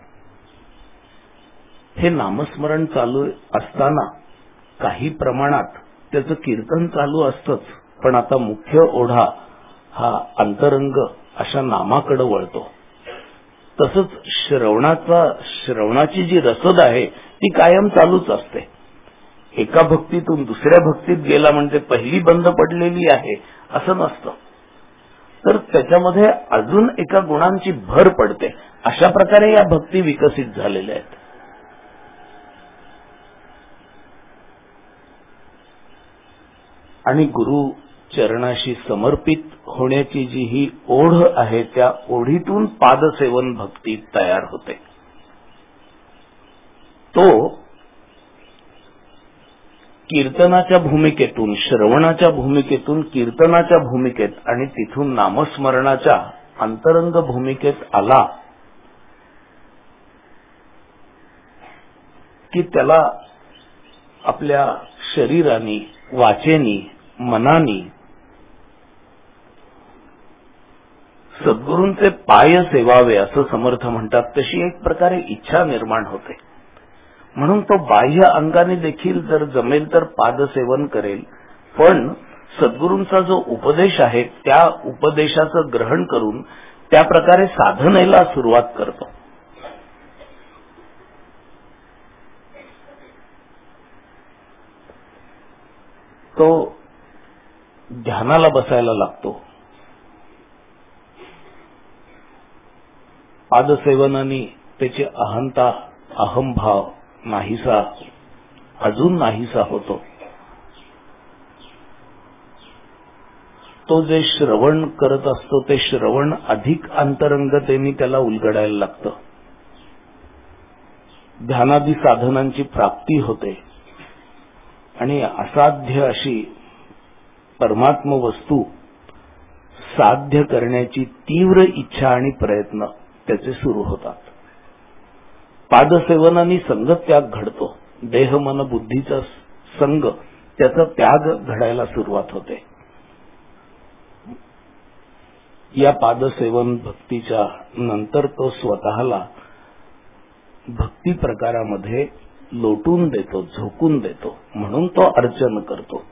हे नामस्मरण चालू असताना काही प्रमाणात त्याचं कीर्तन चालू असतंच, पण आता मुख्य ओढा हा अंतरंग अशा नामाकडे वळतो. तसंच श्रवणाचा श्रवणाची जी रसद आहे ती कायम चालूच असते. एका भक्तीतून दुसऱ्या भक्तीत गेला म्हणजे पहिली बंद पडलेली आहे असं नसतं, तर त्याच्यामध्ये अजून एका गुणांची भर पडते. अशा प्रकारे या भक्ती विकसित झालेल्या आहेत. आणि गुरु चरणाशी समर्पित होण्याची जी ही ओढ आहे त्या ओढीतून पादसेवन भक्ती तयार होते. तो कीर्तनाच्या भूमिकेतून, श्रवणाच्या भूमिकेतून कीर्तनाच्या भूमिकेत आणि तिथून नामस्मरणाच्या अंतरंग भूमिकेत आला की त्याला आपल्या शरीरानी, वाचेनी, मनानी सद्गुरूंचे पाय सेवावे असं समर्थ म्हणतात, तशी एक प्रकारे इच्छा निर्माण होते. म्हणून तो बाह्य अंगाने देखील जर जमेल तर पादसेवन करेल, पण सद्गुरूंचा जो उपदेश आहे त्या उपदेशाचं ग्रहण करून त्या प्रकारे साधनेला सुरुवात करतो. तो ध्यानाला बसायला लागतो. पादसेवनाने त्याची अहंता, अहंभाव नाहीसा, अजून नाहीसा होतो. तो जे श्रवण करत असतो ते श्रवण अधिक अंतरंगतेने त्याला उलगडायला लागतं. ध्यानादी साधनांची प्राप्ती होते आणि असाध्य अशी परमात्म वस्तू साध्य करण्याची तीव्र इच्छा आणि प्रयत्न त्याचे सुरू होतात. पादसेवनाने संगत्याग घडतो. देह मन बुद्धीचा संग, त्याचा त्याग घडायला सुरुवात होते. या पादसेवन भक्तीच्या नंतर तो स्वतःला भक्ती प्रकारामध्ये लोटून देतो, झोकून देतो. म्हणून तो अर्चन करतो.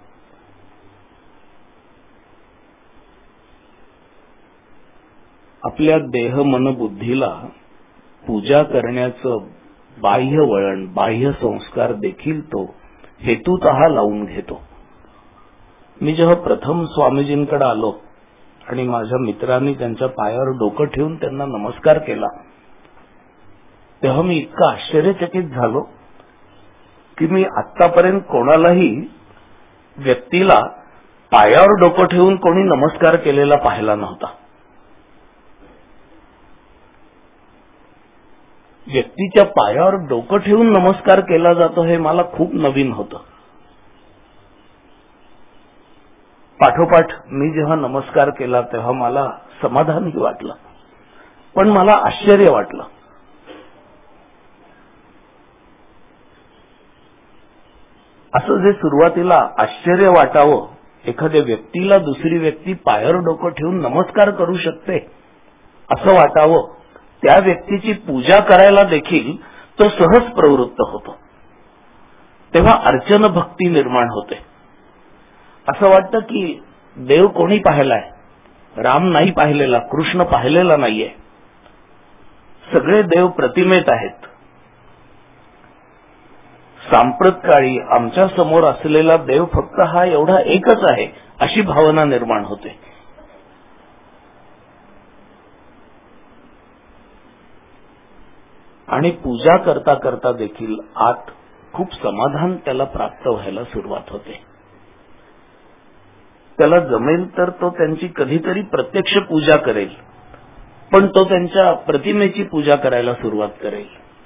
आपल्या देह मन बुद्धीला पूजा करण्याचं बाह्य वळण, बाह्य संस्कार देखील तो हेतुतः लावून घेतो. मी जेव्हा प्रथम स्वामीजींकडे आलो आणि माझ्या मित्रांनी त्यांच्या पायावर डोकं ठेवून त्यांना नमस्कार केला, तेव्हा मी इतका आश्चर्यचकित झालो की मी आतापर्यंत कोणालाही व्यक्तीला पायावर डोकं ठेवून कोणी नमस्कार केलेला पाहिला नव्हता. व्यक्तीच्या पायावर डोकं ठेवून नमस्कार केला जातो हे मला खूप नवीन होतं. पाठोपाठ मी जेव्हा नमस्कार केला तेव्हा मला समाधानही वाटलं, पण मला आश्चर्य वाटलं. असं जे सुरुवातीला आश्चर्य वाटावं, एखाद्या व्यक्तीला दुसरी व्यक्ती पायावर डोकं ठेवून नमस्कार करू शकते असं वाटावं, त्या व्यक्तीची पूजा करायला देखील तो सहज प्रवृत्त होतो. तेव्हा अर्चन भक्ती निर्माण होते. असं वाटतं की देव कोणी पाहिलाय? राम नाही पाहिलेला, कृष्ण पाहिलेला नाहीये, सगळे देव प्रतिमेत आहेत. सांप्रत काळी आमच्या समोर असलेला देव फक्त हा एवढा एकच आहे, अशी भावना निर्माण होते. आणि पूजा करता करता देखील आत खूप समाधान त्याला प्राप्त व्हायला सुरुवात होते. त्याला जमेल तर तो त्यांची कधीतरी प्रत्यक्ष पूजा करेल, पण तो त्यांच्या प्रतिमेची पूजा करायला सुरुवात करेल.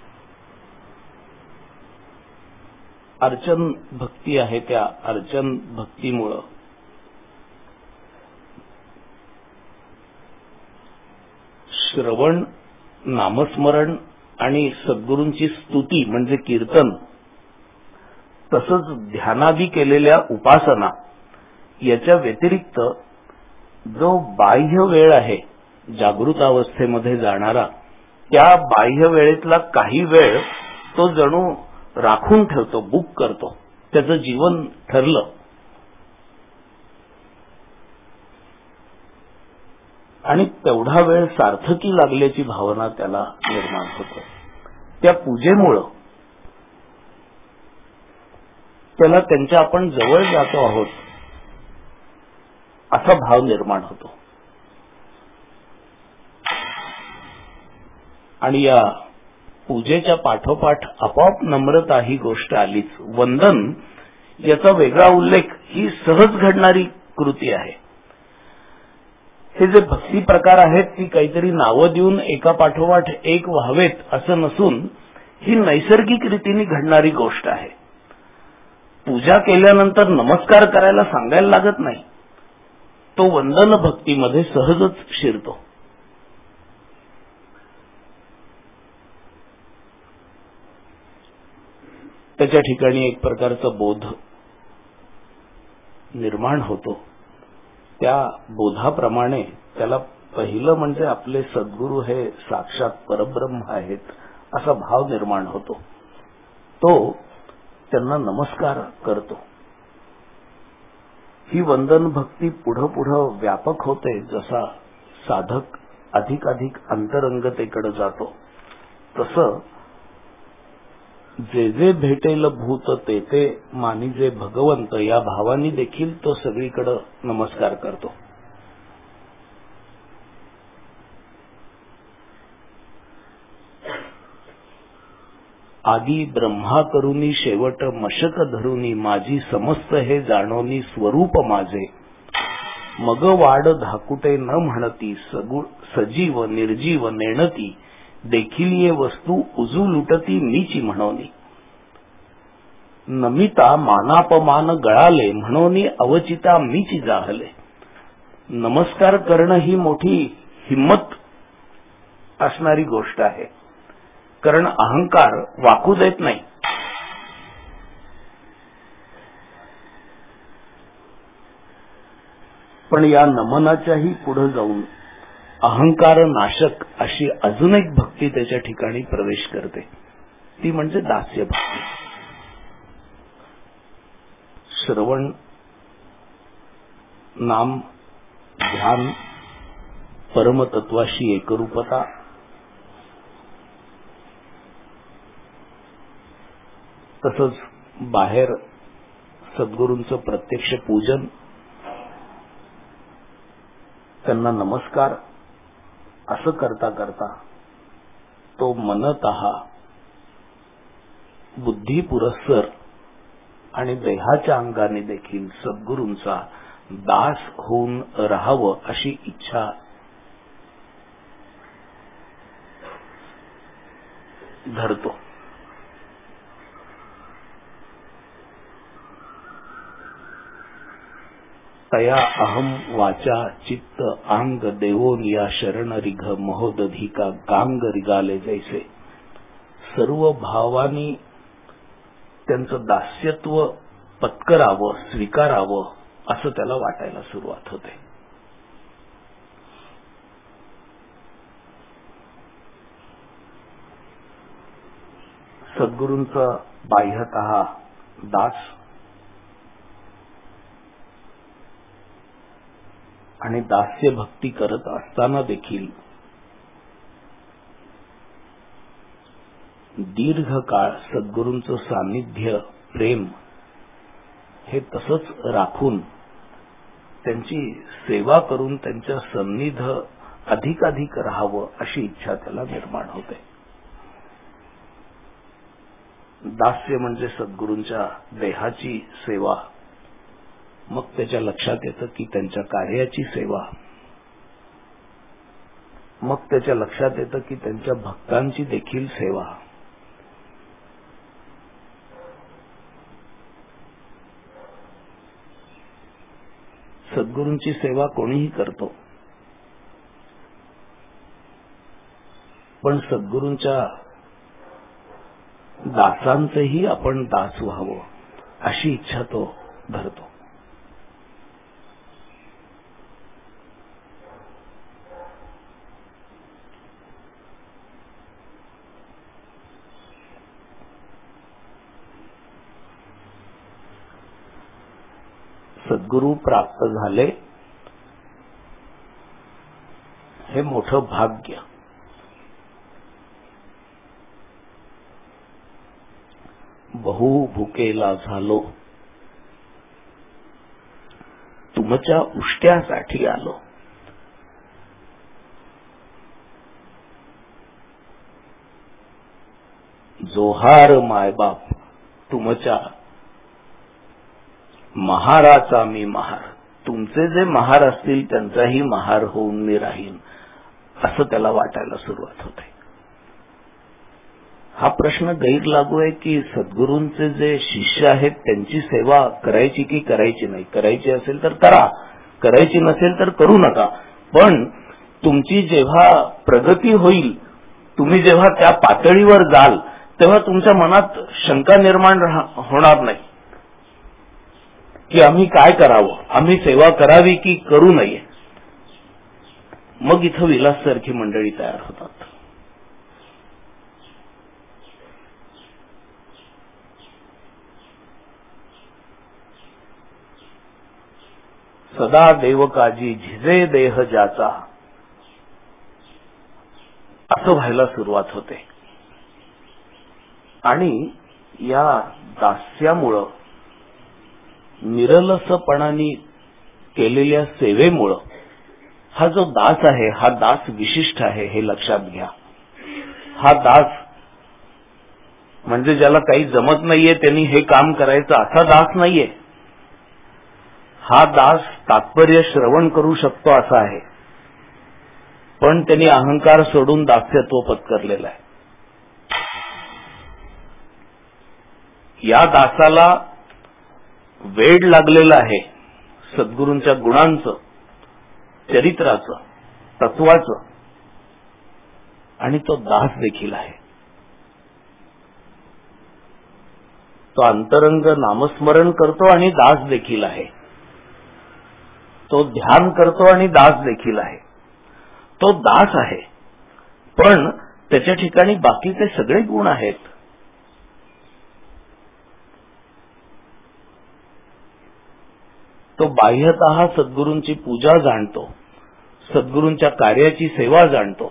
अर्चन भक्ती आहे, त्या अर्चन भक्तीमुळं श्रवण, नामस्मरण आणि सद्गुरूंची स्तुती म्हणजे कीर्तन, तसंच ध्यानादी केलेल्या उपासना याच्या व्यतिरिक्त जो बाह्य वेळ आहे जागृतावस्थेमध्ये जाणारा, त्या बाह्य वेळेतला काही वेळ तो जणू राखून ठेवतो, बुक करतो. त्याचं जीवन ठरलं. आणि तेवढा वेळ सार्थकी लागल्याची भावना त्याला निर्माण होते. त्या पूजेमुळं त्याला त्यांच्या आपण जवळ जातो आहोत असा भाव निर्माण होतो. आणि या पूजेच्या पाठोपाठ आपोआप नम्रता ही गोष्ट आलीच. वंदन याचा वेगळा उल्लेख ही सहज घडणारी कृती आहे. हे जे भक्ती प्रकार आहेत ती काहीतरी नावं देऊन एका पाठोपाठ एक व्हावेत असं नसून ही नैसर्गिक रीतीने घडणारी गोष्ट आहे. पूजा केल्यानंतर नमस्कार करायला सांगायला लागत नाही, तो वंदन भक्तीमध्ये सहजच शिरतो. त्याच्या ठिकाणी एक प्रकारचा बोध निर्माण होतो. त्या बोधाप्रमाणे त्याला पहिलं म्हणजे आपले सद्गुरू हे साक्षात परब्रह्म आहेत असा भाव निर्माण होतो. तो त्यांना नमस्कार करतो. ही वंदन भक्ती पुढं पुढं व्यापक होते. जसा साधक अधिकाधिक अंतरंगतेकडे जातो तसं जे जे भेटेल भूत ते ते मानिजे भगवंत या भावानी देखील तो सगळीकडे नमस्कार करतो. आदी ब्रह्मा करुनी शेवट मशक धरुनी माझी समस्त हे जाणोनी स्वरूप माझे मग वाड धाकुटे न म्हणती सजीव निर्जीव नेणती देखील ये वस्तू उजू लुटती मीची म्हणोनी नमिता मानापमान गळाले म्हणोनी अवचिता मीची जाहले. नमस्कार करणं ही मोठी हिम्मत असणारी गोष्ट आहे, कारण अहंकार वाकू देत नाही. पण या नमनाच्याही पुढे जाऊन अहंकार नाशक अशी अजून एक भक्ती त्याच्या ठिकाणी प्रवेश करते, ती म्हणजे दास्य भक्ती. श्रवण, नाम, ध्यान, परमतत्वाशी एकरूपता, तसंच बाहेर सद्गुरूंचं प्रत्यक्ष पूजन, त्यांना नमस्कार असं करता करता तो मनतः बुद्धी पुरस्सर आणि देहाच्या अंगाने देखील सद्गुरूंचा दास होऊन राहावं अशी इच्छा धरतो. तया अहम वाचा चित्त आंग देवोन या शरण रिघ महोदधिका गांग रिगाले जैसे. सर्व भावानी त्यांचं दास्यत्व पत्करावं, स्वीकारावं असं त्याला वाटायला सुरुवात होते. सद्गुरूंचा बाह्यतः दास आणि दास्य भक्ती करत असताना देखील दीर्घकाळ सद्गुरूंचं सान्निध्य, प्रेम हे तसंच राखून त्यांची सेवा करून त्यांच्या सन्निध अधिकाधिक राहावं अशी इच्छा त्याला निर्माण होते. दास्य म्हणजे सद्गुरूंच्या देहाची सेवा, मग त्याच्या लक्षात येतं की त्यांच्या कार्याची सेवा, मग त्याच्या लक्षात येतं की त्यांच्या भक्तांची देखील सेवा. सद्गुरूंची सेवा कोणीही करतो, पण सद्गुरूंच्या दासांचेही आपण दास व्हावं अशी इच्छा तो धरतो. सद्गुरू प्राप्त झाले हे मोठं भाग्य. बहु भुकेला झालो, तुमच्या उष्ट्यासाठी आलो. जोहार मायबाप, तुमच्या महाराचा मी महार. तुमचे जे महार असतील त्यांचाही महार होऊन मी राहीन असं त्याला वाटायला सुरुवात होते. हा प्रश्न गैर लागू आहे की सद्गुरूंचे जे शिष्य आहेत त्यांची सेवा करायची की करायची नाही. करायची असेल तर करा, करायची नसेल तर करू नका. पण तुमची जेव्हा प्रगती होईल, तुम्ही जेव्हा त्या पातळीवर जाल, तेव्हा तुमच्या मनात शंका निर्माण होणार नाही की आम्ही काय करावं, आम्ही सेवा करावी की करू नये. मग इथं विलाससारखी मंडळी तयार होतात. सदा देवकाजी झिजे देह ज्याचा, असं व्हायला सुरुवात होते. आणि या दास्यामुळं, निरलसपणाने केलेल्या सेवेमुळं हा जो दास आहे हा दास विशिष्ट आहे हे लक्षात घ्या. हा दास म्हणजे ज्याला काही जमत नाहीये त्यांनी हे काम करायचं असा दास नाहीये. हा दास तात्पर्य श्रवण करू शकतो असा आहे, पण त्यांनी अहंकार सोडून दास्यत्व पत्करलेलं आहे. या दासाला वेड लागलेलं आहे सद्गुरूंच्या गुणांचं, चरित्राचं, तत्वाचं, आणि तो दास देखील आहे. तो अंतरंग नामस्मरण करतो आणि दास देखील आहे. तो ध्यान करतो आणि दास देखील आहे. तो दास आहे, पण त्याच्या ठिकाणी बाकीचे सगळे गुण आहेत. तो बाह्यतः सद्गुरूंची पूजा जाणतो, सद्गुरूंच्या कार्याची सेवा जाणतो.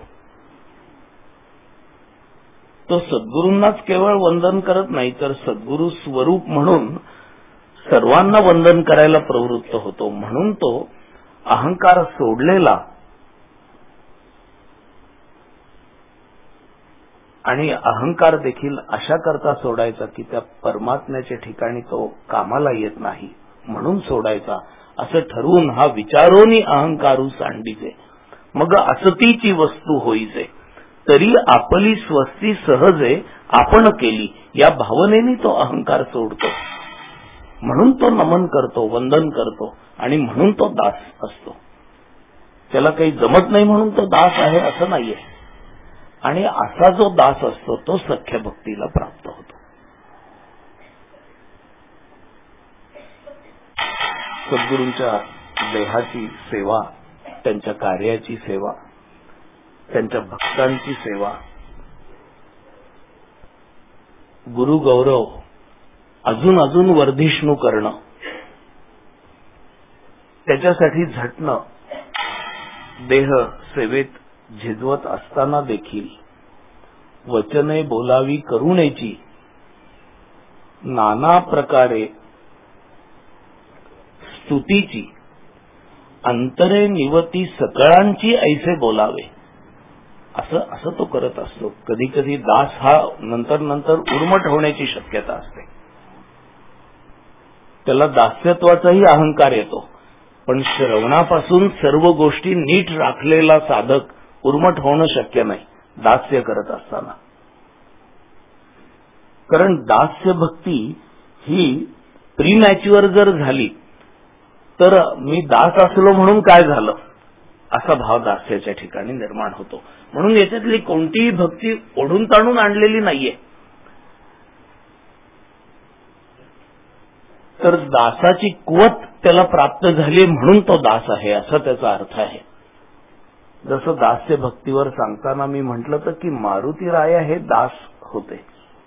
तो सद्गुरूंनाच केवळ वंदन करत नाही, तर सद्गुरू स्वरूप म्हणून सर्वांना वंदन करायला प्रवृत्त होतो. म्हणून तो अहंकार सोडलेला आणि अहंकार देखील अशा करता सोडायचा की त्या परमात्म्याच्या ठिकाणी तो कामाला येत नाही म्हणून सोडायचा, असं ठरवून हा विचारोनी अहंकारू सांडीचे, मग असतीची वस्तू होईचे, तरी आपली स्वस्ती सहजे आपण केली, या भावनेने तो अहंकार सोडतो. म्हणून तो नमन करतो, वंदन करतो, आणि म्हणून तो दास असतो. त्याला काही जमत नाही म्हणून तो दास आहे असं नाहीये. आणि असा जो दास असतो तो सख्य भक्तीला प्राप्त होतो. सद्गुरूंच्या देहाची सेवा, त्यांच्या कार्याची सेवा, त्यांच्या भक्तांची सेवा, गुरु गौरव अजून अजून वर्धिष्णू करणं, त्याच्यासाठी झटणं, देह सेवेत झिजवत असताना देखील वचने बोलावी करुणेची, नाना प्रकारे स्तुतीची, अंतरे निवती सकळांची ऐसे बोलावे, असं असं तो करत असतो. कधी कधी दास हा नंतर नंतर उर्मट होण्याची शक्यता असते. त्याला दास्यत्वाचाही अहंकार येतो. पण श्रवणापासून सर्व गोष्टी नीट राखलेला साधक उर्मट होणं शक्य नाही दास्य करत असताना. कारण दास्य भक्ती ही प्रीमॅच्युअर जर झाली तर मी दास असलो म्हणून काय झालं असा भाव दास्याच्या ठिकाणी निर्माण होतो. म्हणून याच्यातली कोणतीही भक्ती ओढून ताणून आणलेली नाहीये. तर दासाची कुवत त्याला प्राप्त झाली म्हणून तो दास आहे असा त्याचा अर्थ आहे. जसं दास्य भक्तीवर सांगताना मी म्हटलं तर की मारुती राया हे दास होते.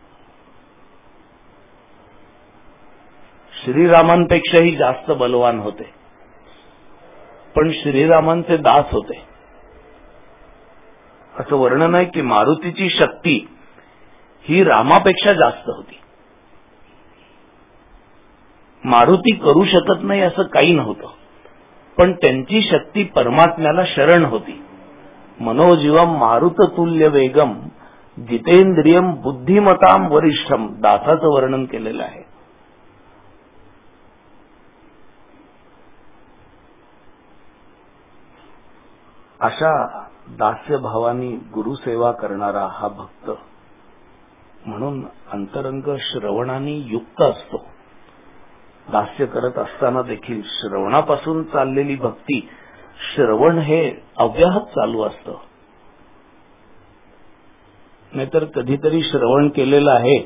श्रीरामांपेक्षाही जास्त बलवान होते, पण श्रीरामांचे दास होते. असं वर्णन आहे की मारुतीची शक्ती ही रामापेक्षा जास्त होती. मारुती करू शकत नाही असं काही नव्हतं, पण त्यांची शक्ती परमात्म्याला शरण होती. मनोजीवम मारुत तुल्य वेगम जितेंद्रियम बुद्धिमताम वरिष्ठम, दासाचं वर्णन केलेलं आहे. अशा दास्य भावानी गुरुसेवा करणारा हा भक्त म्हणून अंतरंग श्रवणाने युक्त असतो. दास्य करत असताना देखील श्रवणापासून चाललेली भक्ती, श्रवण हे अव्याहत चालू असतं. नाहीतर कधीतरी श्रवण केलेलं आहे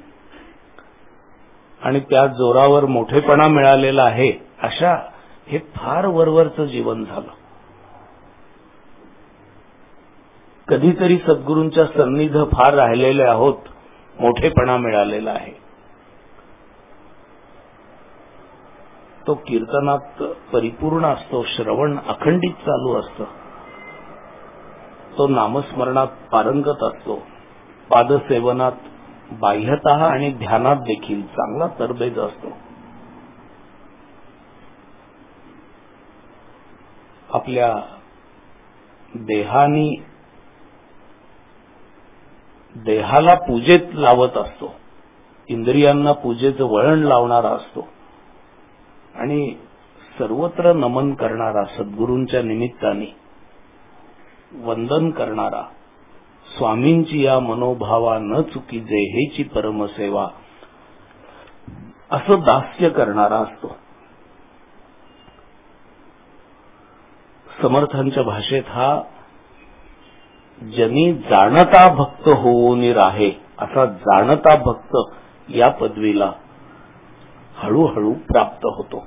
आणि त्या जोरावर मोठेपणा मिळालेला आहे, अशा हे फार वरवरचं जीवन झालं. कधीतरी सद्गुरूंच्या सन्निध फार राहिलेले आहोत, मोठेपणा मिळालेला आहे. तो कीर्तनात परिपूर्ण असतो, श्रवण अखंडित चालू असतं. तो नामस्मरणात पारंगत असतो, पादसेवनात बाह्यतः आणि ध्यानात देखील चांगला तरबेज असतो. आपल्या देहानी देहाला पूजेत लावत असतो, इंद्रियांना पूजेचं वळण लावणारा असतो आणि सर्वत्र नमन करणारा, सद्गुरूंच्या निमित्ताने वंदन करणारा, स्वामींची या मनोभावा न चुकीजे हेची परमसेवा असं दास्य करणारा असतो. समर्थांच्या भाषेत हा जनी जाणता भक्त होऊन राहे असा जाणता भक्त या पदवीला हळूहळू प्राप्त होतो.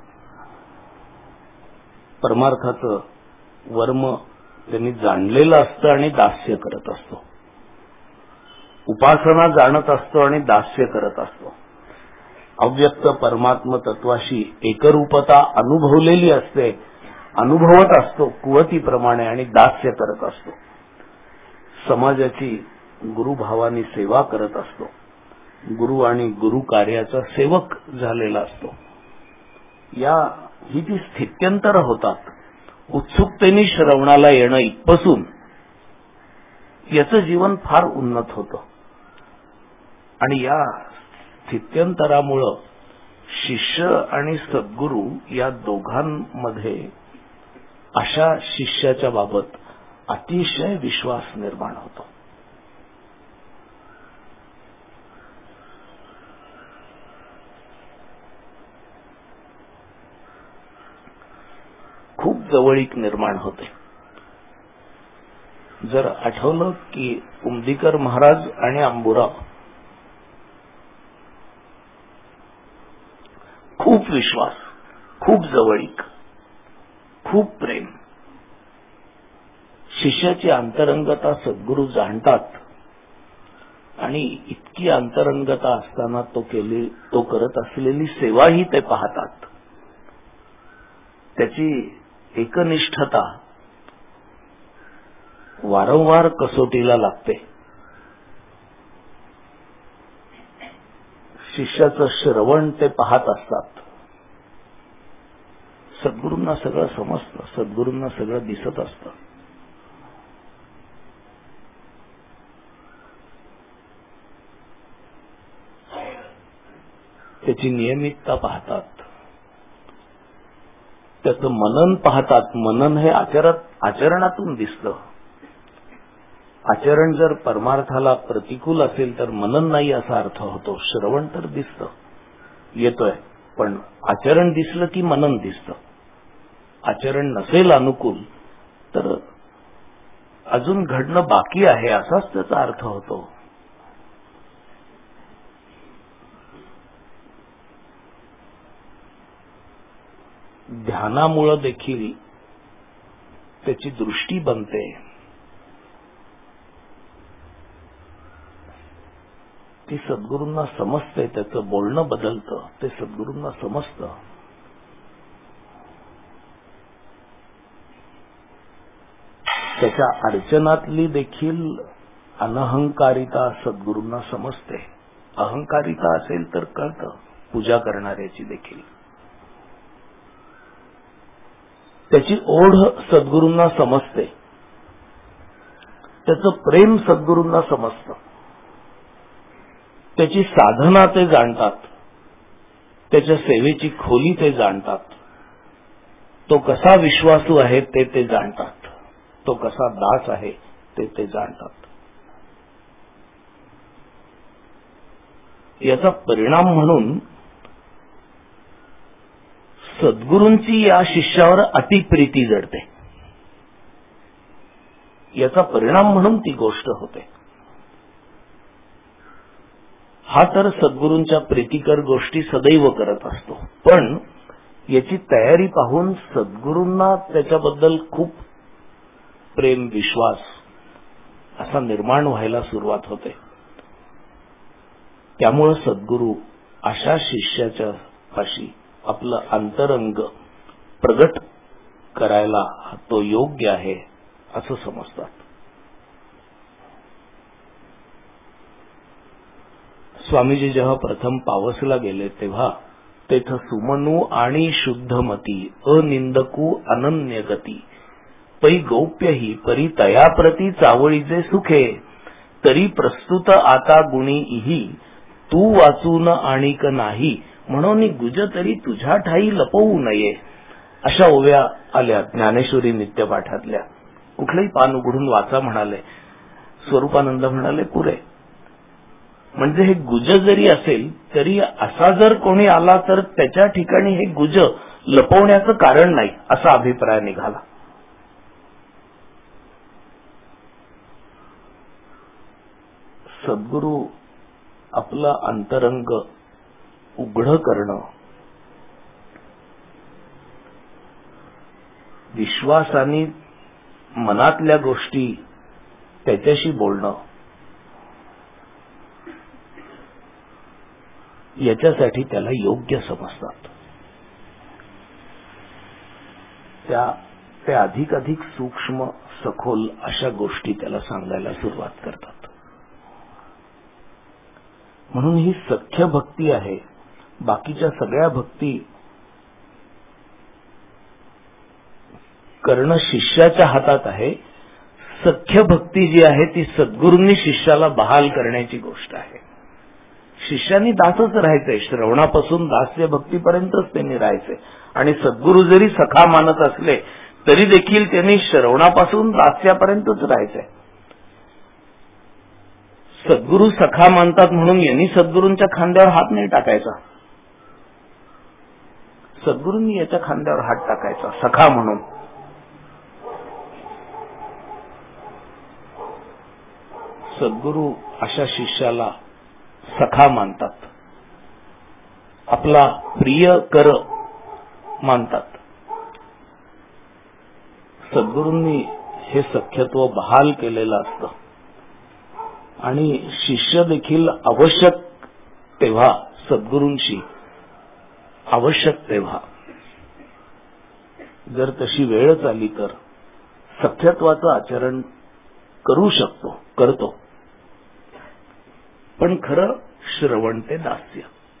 परमार्थाचं वर्म त्यांनी जाणलेलं असतं आणि दास्य करत असतो. उपासना जाणत असतो आणि दास्य करत असतो. अव्यक्त परमात्म तत्वाशी एकरूपता अनुभवलेली असते, अनुभवत असतो कुवतीप्रमाणे आणि दास्य करत असतो. समाजाची गुरुभावानी सेवा करत असतो. गुरु आणि गुरु कार्याचा सेवक झालेला असतो. या ही जी स्थित्यंतर होतात, उत्सुकतेने श्रवणाला येणं इथपासून याचं जीवन फार उन्नत होतं. आणि या स्थित्यंतरामुळं शिष्य आणि सद्गुरू या दोघांमध्ये अशा शिष्याच्या बाबत अतिशय विश्वास निर्माण होतो. खूप जवळीक निर्माण होते. जर आठवलं की उमदीकर महाराज आणि अंबुराव खूप विश्वास, खूप जवळीक, खूप प्रेम. शिष्याची अंतरंगता सद्गुरू जाणतात आणि इतकी अंतरंगता असताना तो केली तो करत असलेली सेवाही ते पाहतात. त्याची एकनिष्ठता वारंवार कसोटीला लागते. शिष्याचं श्रवण ते पाहत असतात. सद्गुरूंना सगळं समजतं, सद्गुरूंना सगळं दिसत असतं. त्याची नियमितता पाहतात, त्याचं मनन पाहतात. मनन हे आचरणात आचरणातून दिसतं. आचरण जर परमार्थाला प्रतिकूल असेल तर मनन नाही असा अर्थ होतो. श्रवण तर दिसतं, येतोय, पण आचरण दिसलं की मनन दिसतं. आचरण नसेल अनुकूल तर अजून घडणं बाकी आहे असाच त्याचा अर्थ होतो. ध्यानामुळे देखील त्याची दृष्टी बनते. ती सद्गुरूंना समजते. त्याचं बोलणं बदलतं, ते सद्गुरूंना समजतं. त्याच्या अर्चनातली देखील अनहंकारिता सद्गुरूंना समजते. अहंकारिता असेल तर कळतं पूजा करणाऱ्याची देखील. त्याची ओढ सद्गुरूंना समजते. त्याचं प्रेम सद्गुरूंना समजतं. त्याची साधना ते जाणतात. त्याच्या सेवेची खोली ते जाणतात. तो कसा विश्वासू आहे ते ते जाणतात. तो कसा दास आहे ते ते जाणतात. याचा परिणाम म्हणून सद्गुरूंची या शिष्यावर अतिप्रीती जडते. याचा परिणाम म्हणून ती गोष्ट होते. हा तर सद्गुरूंच्या प्रीतिकर गोष्टी सदैव करत असतो, पण याची तयारी पाहून सद्गुरूंना त्याच्याबद्दल खूप प्रेम, विश्वास असा निर्माण व्हायला सुरुवात होते. त्यामुळे सद्गुरू अशा शिष्याच्या पाशी आपलं अंतरंग प्रगट करायला तो योग्य आहे असं समजतात. स्वामीजी जेव्हा प्रथम पावसला गेले तेव्हा तेथ सुमनू आणि शुद्धमती अनिंदकू अनन्य गती पै गौप्यही परी तयाप्रती चावळीचे सुखे तरी प्रस्तुत आता गुणी इही तू वाचून आणिक नाही म्हणून गुज तरी तुझ्या ठाई लपवू नये. अशा ओव्या आल्या ज्ञानेश्वरी नित्यपाठातल्या. कुठलंही पान उघडून वाचा म्हणाले. स्वरूपानंद म्हणाले पुरे. म्हणजे हे गुज जरी असेल तरी असा जर कोणी आला तर त्याच्या ठिकाणी हे गुज लपवण्याचं कारण नाही असा अभिप्राय निघाला. सद्गुरू आपलं अंतरंग उघड करणं, विश्वासाने मनातल्या गोष्टी त्याच्याशी बोलणं, याच्यासाठी त्याला योग्य समजतात. त्या ते अधिक अधिक सूक्ष्म, सखोल अशा गोष्टी त्याला सांगायला सुरुवात करतात. म्हणून ही सख्य भक्ती आहे. बाकीच्या सगळ्या भक्ती करणं शिष्याच्या हातात आहे. सख्य भक्ती जी आहे ती सद्गुरूंनी शिष्याला बहाल करण्याची गोष्ट आहे. शिष्यानी दासच राहायचंय. श्रवणापासून दास्य भक्तीपर्यंतच त्यांनी राहायचंय. आणि सद्गुरू जरी सखा मानत असले तरी देखील त्यांनी श्रवणापासून दास्यापर्यंतच राहायचंय. सद्गुरू सखा मानतात म्हणून यांनी सद्गुरूंच्या खांद्यावर हात नाही टाकायचा. सद्गुरूंनी याच्या खांद्यावर हात टाकायचा सखा म्हणून. सद्गुरू अशा शिष्याला सखा मानतात. आपला प्रिय कर मानतात. सद्गुरूंनी हे सख्यत्व बहाल केलेलं असतं आणि शिष्य देखील आवश्यक तेव्हा सद्गुरूंशी आवश्यक तेव्हा जर तशी वेळच आली तर सख्यत्वाचं आचरण करू शकतो, करतो. पण खरं श्रवण ते दास्य.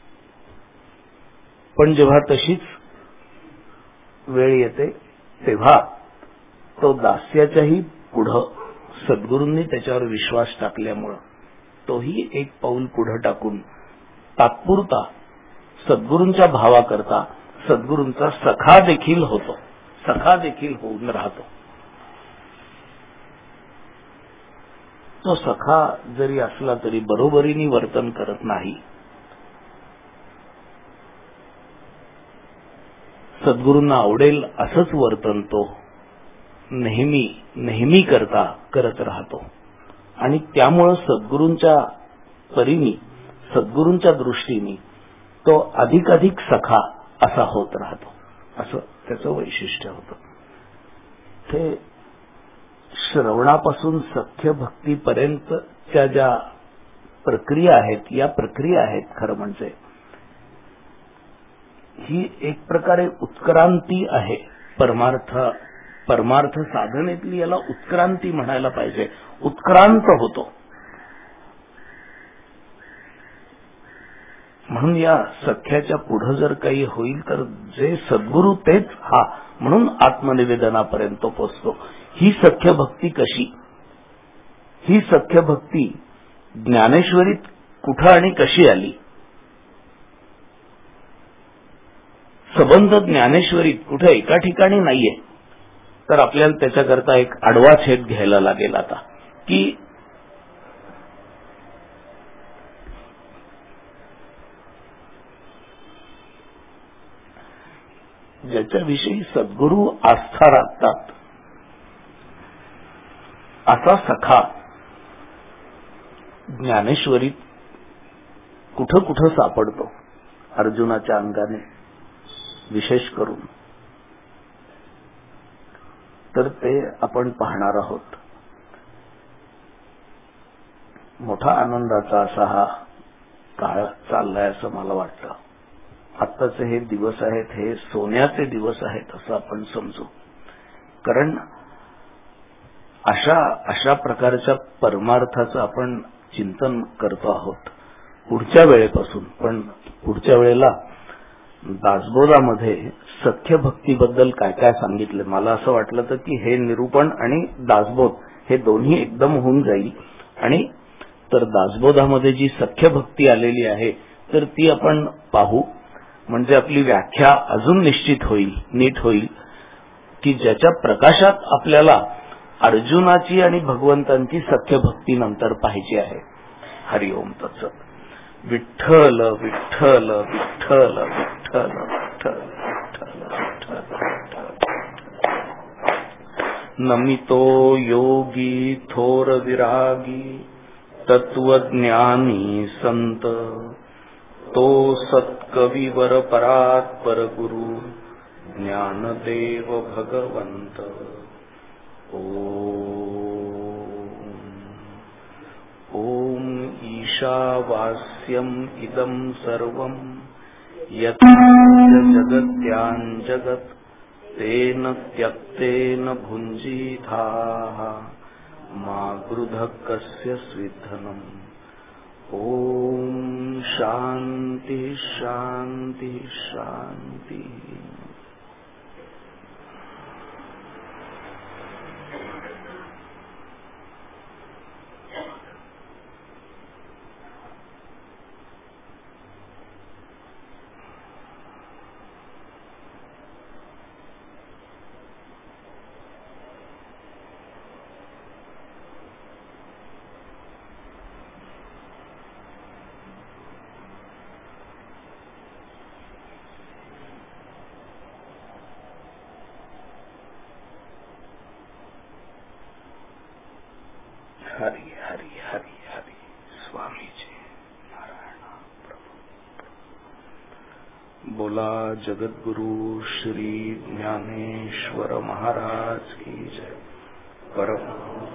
पण जेव्हा तशीच वेळ येते तेव्हा तो दास्याच्याही पुढं सद्गुरूंनी त्याच्यावर विश्वास टाकल्यामुळं तोही एक पाऊल पुढं टाकून तात्पुरता सद्गुरूंच्या भावाकरता सद्गुरूंचा सखा देखील होतो, सखा देखील होऊन राहतो. तो सखा जरी असला तरी बरोबरीने वर्तन करत नाही. सद्गुरूंना आवडेल असंच वर्तन तो नेहमी नेहमी करता करत राहतो आणि त्यामुळं सद्गुरूंच्या परीने सद्गुरूंच्या दृष्टीने तो अधिकाधिक सखा असा होत राहतो. असं त्याचं वैशिष्ट्य होतं. ते श्रवणापासून सख्य भक्तीपर्यंतच्या ज्या प्रक्रिया आहेत, या प्रक्रिया आहेत खरं म्हणजे ही एक प्रकारे उत्क्रांती आहे. परमार्थ परमार्थ साधनेतली याला उत्क्रांती म्हणायला पाहिजे. उत्क्रांत होतो. म्हणून या सख्याच्या पुढे जर काही होईल तर जे सद्गुरू तेच हा म्हणून आत्मनिवेदनापर्यंत तो पोचतो. ही सख्य भक्ती कशी? ही सख्य भक्ती ज्ञानेश्वरीत कुठं आणि कशी आली? संबंध ज्ञानेश्वरीत कुठे एका ठिकाणी नाहीये. तर आपल्याला त्याच्याकरता एक आडवा छेद घ्यायला लागेल आता की ज्याच्याविषयी सद्गुरू आस्था राखतात असा सखा ज्ञानेश्वरीत कुठं कुठं सापडतो अर्जुनाच्या अंगाने विशेष करून. तर ते आपण पाहणार आहोत. मोठा आनंदाचा असा हा काळ चाललाय असं मला वाटतं. आत्ताचे हे दिवस आहेत हे सोन्याचे दिवस आहेत असं आपण समजू. कारण अशा अशा प्रकारच्या परमार्थाचं आपण चिंतन करतो आहोत पुढच्या वेळेपासून. पण पुढच्या वेळेला दासबोधामध्ये सख्य भक्तीबद्दल काय काय सांगितलं, मला असं वाटलं तर की हे निरूपण आणि दासबोध हे दोन्ही एकदम होऊन जाईल. आणि तर दासबोधामध्ये जी सख्य भक्ती आलेली आहे तर ती आपण पाहू. म्हणजे आपली व्याख्या अजून निश्चित होईल, नीट होईल की ज्याच्या प्रकाशात आपल्याला अर्जुनाची आणि भगवंतांची सख्य भक्ती नंतर पाहिजे आहे. हरिओम तत्सत. विठ्ठल विठ्ठल विठ्ठल विठ्ठल विठ्ठल विठ्ठल. नमितो योगी थोर विरागी तत्वज्ञानी संत तो सत्कविवर परात्पर गुरु ज्ञानदेव भगवंत. ओम ईशावास्यम इदं सर्वं यत् जगत्यां जगत् तेन त्यक्तेन भुञ्जीथाः मा गृधः कस्य स्विद्धनम्. ओम शांति शांति शांति. हरि हरि हरि हरि. स्वामी जी नारायण प्रभु. बोला जगद्गुरु श्री ज्ञानेश्वर महाराज की जय। परम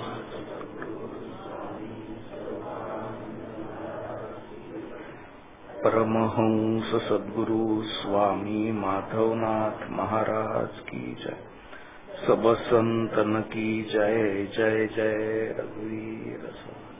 परमहंस सद्गुरु स्वामी माधवनाथ महाराज की जय। सब संतन की जय जय जय रघुवीर।